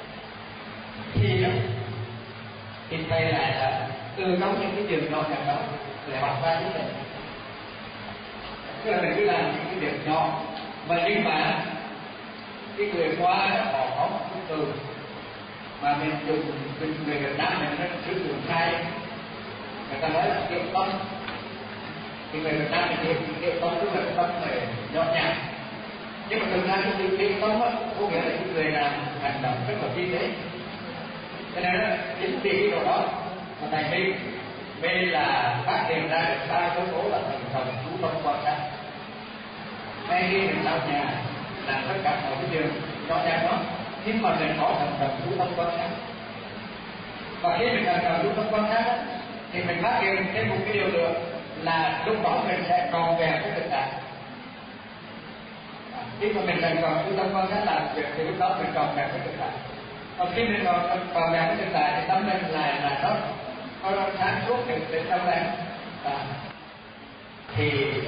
thì thầy lại là từ trong những cái trường nhỏ nhặt đó lại học ra những cái. Tức là mình cứ làm những cái việc nhỏ mà nhưng mà cái người Hoa họ có một cái từ mà mình dùng người Việt Nam mình nó sử dụng sai, người ta nói là kiệm tâm. Thì người Việt Nam mình kiệm tâm tức là cái tâm này nhỏ nhặt, nhưng mà thực ra cái từ kiệm tâm á có nghĩa là cái người làm hành động rất là vi tế. Cho nên chính vì cái điều đó mà thầy mình là phát hiện ra được ba yếu tố là thần chú tâm quan sát. Ngay khi mình lau nhà làm tất cả mọi cái điều nhỏ nhặt đó, nhưng mà mình có thần chú tâm quan sát. Và khi mình thần chú tâm quan sát thì mình phát hiện thêm một cái điều nữa là lúc đó mình sẽ còn về cái thực tại. Khi mà mình cần chú tâm quan sát làm việc thì lúc đó mình còn về cái thực tại. Và khi mình còn về cái thực tại thì tâm mình là nó sáng suốt để trong đấy. Thì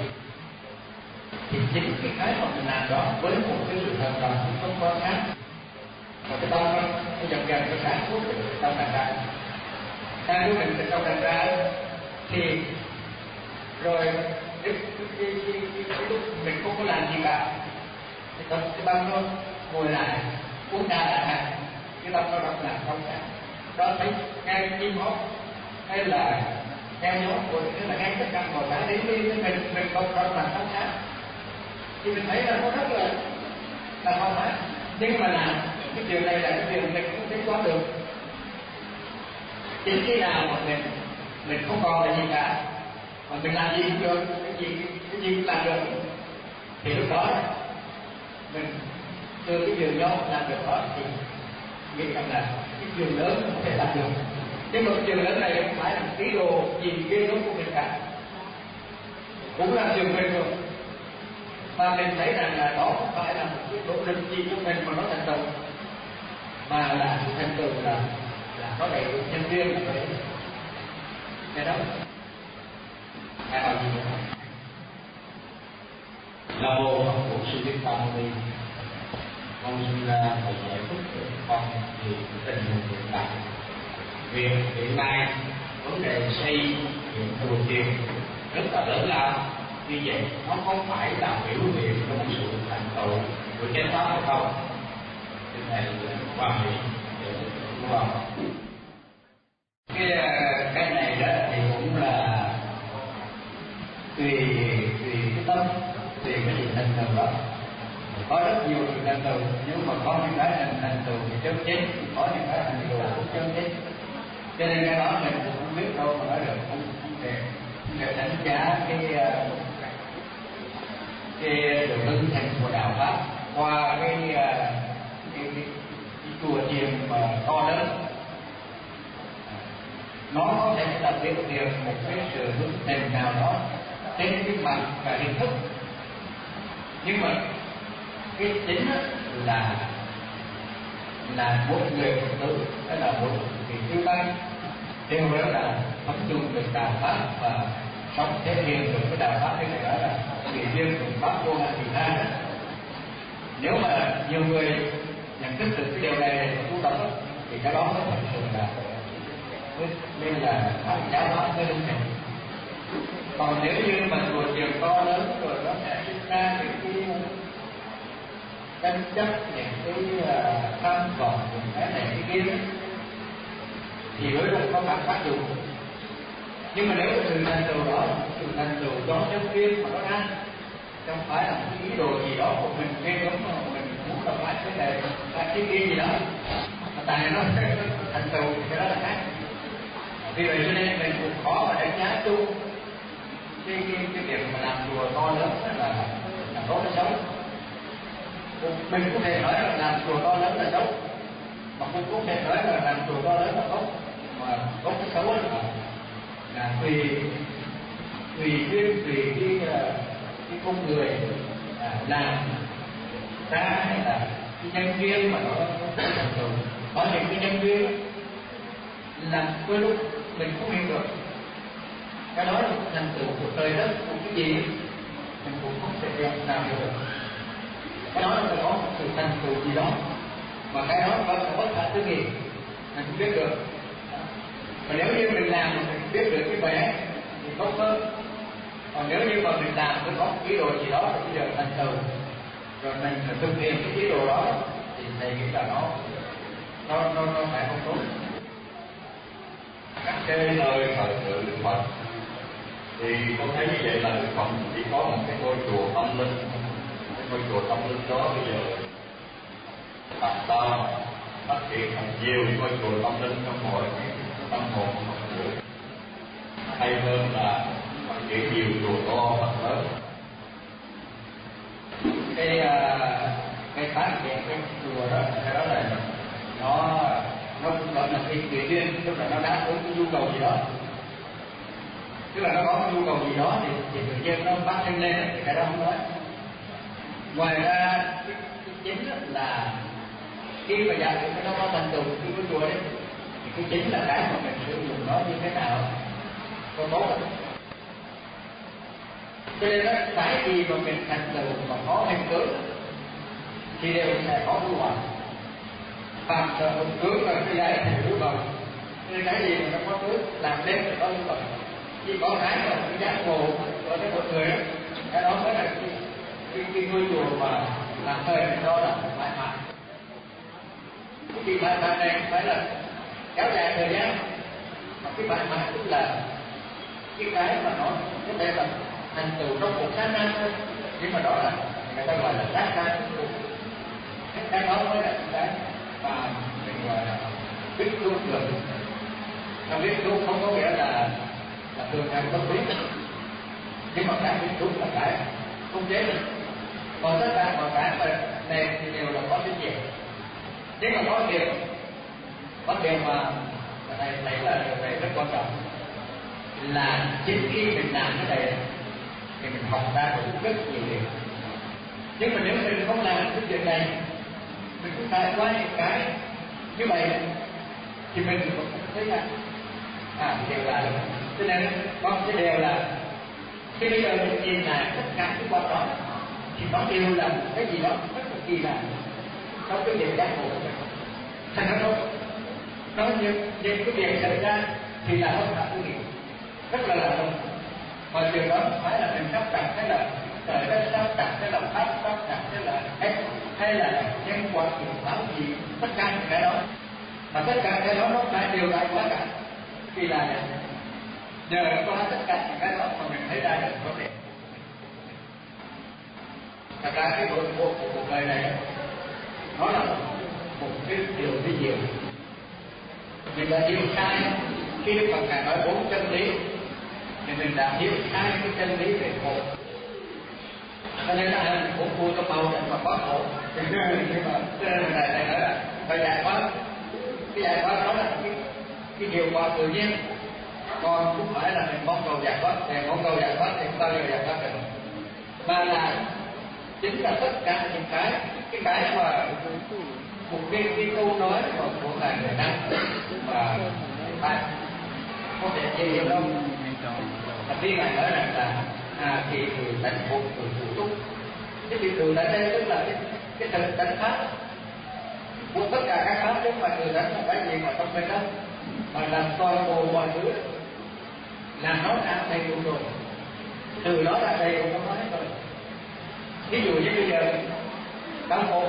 chính cái mà mình làm đó với một cái sự thần đồng không có khác, và cái tâm nó dần dần cái sáng suốt được trong đàn ra, sáng suốt được trong đàn ra thì rồi cái lúc mình không có làm gì cả thì tâm cái tâm nó ngồi lại uống trà đã hàng, cái tâm nó đọc làm không cả đó, thấy nghe chim hót hay là nghe gió của thế là nghe tất cả mọi cái đến đi mình không làm không khác thì mình thấy là nó rất là thoải mái. Nhưng mà làm cái điều này là cái điều mình không tính toán được. Chính khi nào mà mình không còn là gì cả mà mình làm gì cũng được, cái gì cũng làm được thì lúc đó mình từ cái điều nhỏ làm được đó thì nghĩ rằng là cái điều lớn không thể làm được. Nhưng mà cái điều lớn này không phải là tí đồ gì ghê gớm của mình cả, cũng là điều bình thường. Mà mình thấy rằng là đó không phải là một cái nỗ lực gì của mình mà nó thành tựu, mà là sự thành tựu là có đầy đủ nhân viên là cái đó ai hỏi gì nữa. Nam mô Phật Bổn Sư Thích Ca Mâu Ni. Con xin thầy giải thích cho con về tình hình hiện tại. Việc hiện nay vấn đề xây dựng chùa chiền rất là lớn lao, như vậy nó không phải là biểu hiện trong sự thành tựu của chánh pháp hay không? Xin thầy quan điểm của con. Cái này đó thì cũng là tùy cái tâm, tùy cái gì thành tựu đó. Có rất nhiều sự thành tựu, nhưng mà có những cái thành tựu thì chớm chết, có những cái thành tựu cũng chớm chết. Cho nên cái đó mình cũng không biết đâu mà nói được, không thể đánh giá cái đường hưng thành của đạo pháp qua cái chùa chiền mà to lớn. Nó có thể là biểu hiện một cái sự hướng thành nào đó trên cái mặt và hình thức, nhưng mà cái chính là một người Phật tử, đó là một vị chư tăng đều đó là thấm dụng được đạo pháp và sống thể hiện được cái đạo pháp. Cái này đó là vị riêng của pháp vô ngã vị tha đó. Nếu mà nhiều người nhận thức được cái điều này và tu tập thì cái đó mới thật sự là nên là pháp giáo pháp mới đúng này. Còn nếu như mà chùa chiền to lớn rồi nó sẽ sinh ra những cái tranh chấp, những cái tham vọng, những cái này cái kia thì đối với có phản phát dụng. Nhưng mà nếu sự thành tựu đó, sự thành tựu do nhân viên mà nó ra, không phải là một cái ý đồ gì đó của mình ghê gớm mà mình muốn là phải cái này phải cái kia gì đó, mà tại nó thành tựu thì cái đó là khác. Vì vậy cho nên mình cũng khó mà đánh giá chung cái việc mà làm chùa to lớn là tốt hay xấu. Mình cũng thể nói là làm chùa to lớn là xấu, mà cũng thể nói là làm chùa to lớn là tốt, mà tốt cái xấu là tùy duyên, tùy cái con người làm ra, hay là cái nhân viên mà nó thành tựu. Có những cái nhân viên làm đôi lúc mình không hiểu được cái đó là thành tựu của trời đất, của cái gì mình cũng không thể làm được. Cái đó là có một sự thành tựu gì đó mà cái đó có bất khả tư nghị, mình không biết được. Và nếu như mình làm mình biết được cái vẻ thì tốt hơn. Còn nếu như mà mình làm với có một ý đồ gì đó rồi bây giờ thành tựu rồi mình thực hiện cái ý đồ đó thì thầy nghĩ là nó phải không tốt. Các cái nơi thờ tự Đức Phật thì con thấy như vậy là Đức Phật chỉ có một cái ngôi chùa tâm linh. Cái ngôi chùa tâm linh đó bây giờ Phật ta phát triển thành nhiều ngôi chùa tâm linh trong mọi cái tâm hồn của mọi người. Hay hơn là phát triển nhiều chùa to Phật lớn. Cái phát triển cái chùa đó, cái đó là nó cũng gọi là cái tùy duyên, tức là nó đáp ứng cái nhu cầu gì đó, tức là nó có cái nhu cầu gì đó thì tự nhiên nó phát sinh lên, thì cái đó không nói. Ngoài ra cái chính là khi mà giải quyết nó có thành tựu cái chùa đấy thì cái chính là cái mà mình sử dụng nó như thế nào có tốt không. Cho nên cái gì mà mình thành tựu mà có hình tướng thì đều sẽ có hư hoại. Phạm sợ hữu tướng là cái giải thành hữu bằng. Nên cái gì mà nó có tướng làm lên thì có hữu bằng. Chỉ có cái mà cái giác ngộ của cái một người đó, cái đó mới là cái ngôi chùa mà làm thời đó là bại hoại. Cái bại hoại này phải là kéo dài thời gian, mà cái bại hoại cũng là cái mà nó có thể là thành tựu trong một sát na thôi, nhưng mà đó là người ta gọi là sát na. Cái đó mới là cái mà mình gọi là biết luôn được. Mà biết luôn không có nghĩa là thường hay không biết, nhưng mà cái biết luôn là cái không chế được. Còn tất cả mọi cái mà này thì đều là có trách nhiệm. Nhưng mà có điều mà thầy thấy là điều này rất quan trọng là chính khi mình làm cái này thì mình học ra được rất nhiều điều. Nhưng mà nếu mình không làm cái việc này, mình cũng trải qua những cái như vậy thì mình cũng thấy là cái điều là cho nên có cái điều là khi bây giờ mình nhìn lại tất cả những quan đó thì nó đều là một cái gì đó rất là kỳ lạ trong cái việc giác ngộ của mình. Thành ra nó những cái việc xảy ra thì là nó là cái gì rất là lạ. Mà điều đó phải là mình sắp đặt hay là trời đất sắp đặt hay là pháp sắp đặt hay là nhân quả nghiệp báo gì, tất cả những cái đó mà tất cả cái đó nó phải đều lại quá cả vì là nhờ qua tất cả những cái đó mà mình thấy ra được vấn đề. Thật ra cái cuộc đời này nó là một cái điều vi diệu. Mình đã hiểu sai khi Đức Phật Ngài nói 4 chân lý thì mình đã hiểu sai cái chân lý về khổ. Cho nên là mình cũng vui có màu để mà có khổ. Nhưng mà Thầy nói là phải giải thoát. Cái giải thoát đó là cái điều qua tự nhiên. Còn không phải là mình mong cầu giải thoát. Thì mong cầu giải thoát thì không bao giờ giải thoát được. Mà là chính là tất cả những cái mà một cái câu nói của Ngài Người Đăng và bạn có thể gì đâu. Khi Ngài nói rằng là thì từ tánh phục từ phụ túc. Cái từ tánh đây tức là cái thực tánh pháp. Của tất cả các pháp chứ không phải từ tánh là cái gì mà trong bên đó mà làm toàn bộ mọi thứ là nó đã đầy đủ rồi. Từ đó đã đầy đủ nó hết rồi. Ví dụ như bây giờ đau khổ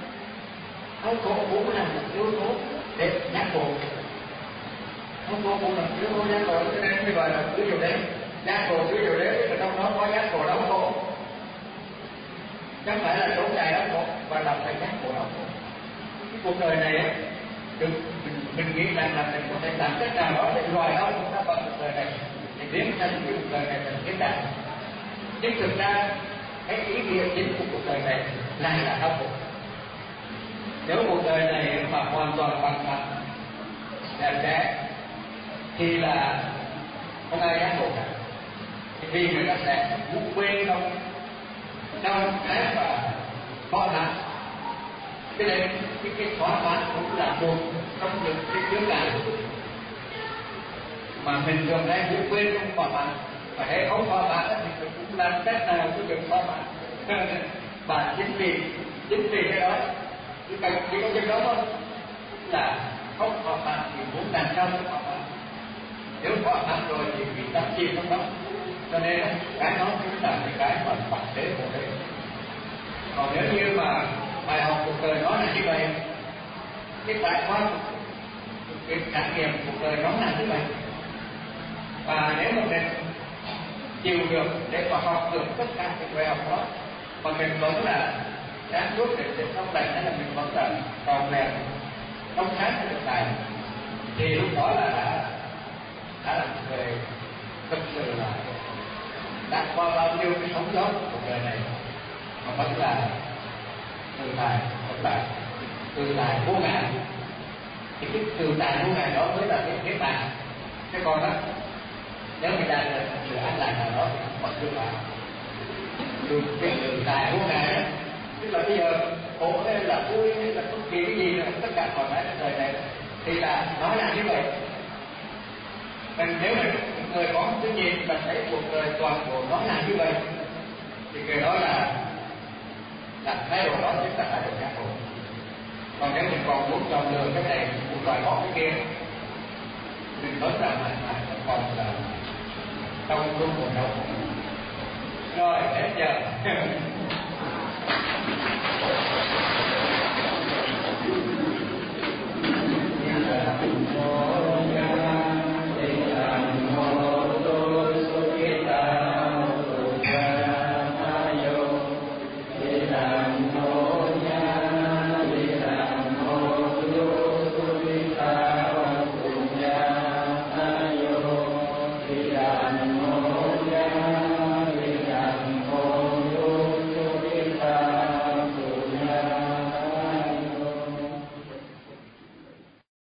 cũng là một yếu tố để giác ngộ. Đau khổ cũng là yếu tố giác ngộ, cho nên như vậy là cứ điều đấy giác ngộ cứ điều đấy, ở trong đó có giác ngộ đau khổ. Chẳng phải là trốn chạy đau khổ và làm phải giác ngộ đau khổ. Cái cuộc đời này á, mình nghĩ rằng là mình có thể làm cách nào đó để loài đau chúng ta bằng cuộc đời này để biến thành cái cuộc đời này thành kiến đạt. Nhưng thực ra cái ý nghĩa chính của cuộc đời này là đau khổ. Nếu cuộc đời này mà hoàn toàn bằng phẳng đẹp đẽ thì là không ai giác ngộ cả. Vì người ta sẽ muốn quên trong cái mà khó khăn. Cho nên cái thỏa mãn cũng là một trong những cái chướng ngại mà mình thường hay muốn quên không thỏa mãn. Và hễ không thỏa mãn thì mình cũng làm cách nào cũng được thỏa mãn. Và chính vì cái đó chỉ có chừng đó thôi là không thỏa mãn thì muốn làm sao mới thỏa mãn. Nếu thỏa mãn rồi thì bị đắm chìm trong đó. Cho nên cái đó cũng là cái mà bản tế của đấy. Còn nếu như mà bài học cuộc đời nó là như vậy, cái trải qua cái trải nghiệm cuộc đời nó là như vậy, và nếu mà mình chịu được để mà học được tất cả những bài học đó mà mình vẫn là sáng suốt để trong lành, hay là mình vẫn là tròn vẹn trong sáng của thực tại, thì lúc đó là đã là một người thực sự là đã qua bao nhiêu cái sóng gió của cuộc đời này mà vẫn là tự tại vô ngã. Thì cái tự tại vô ngã đó mới là cái bạn. Thế còn đó, nếu mình đạt được sự an lạc nào đó thì không còn tự tại. Cái tự tại vô ngã đó, tức là bây giờ khổ hay là vui hay là bất kỳ cái gì nữa, tất cả mọi cái trong đời này thì là nó là như vậy. Nên nếu mà người có một cái nhìn và thấy cuộc đời toàn bộ nó là như vậy thì cái đó là thái độ đó chính là thái độ giác ngộ. Còn nếu mình còn muốn chọn lựa cái này, muốn loại bỏ cái kia, mình nói rằng là còn là trong lúc của đâu. Rồi, hết giờ.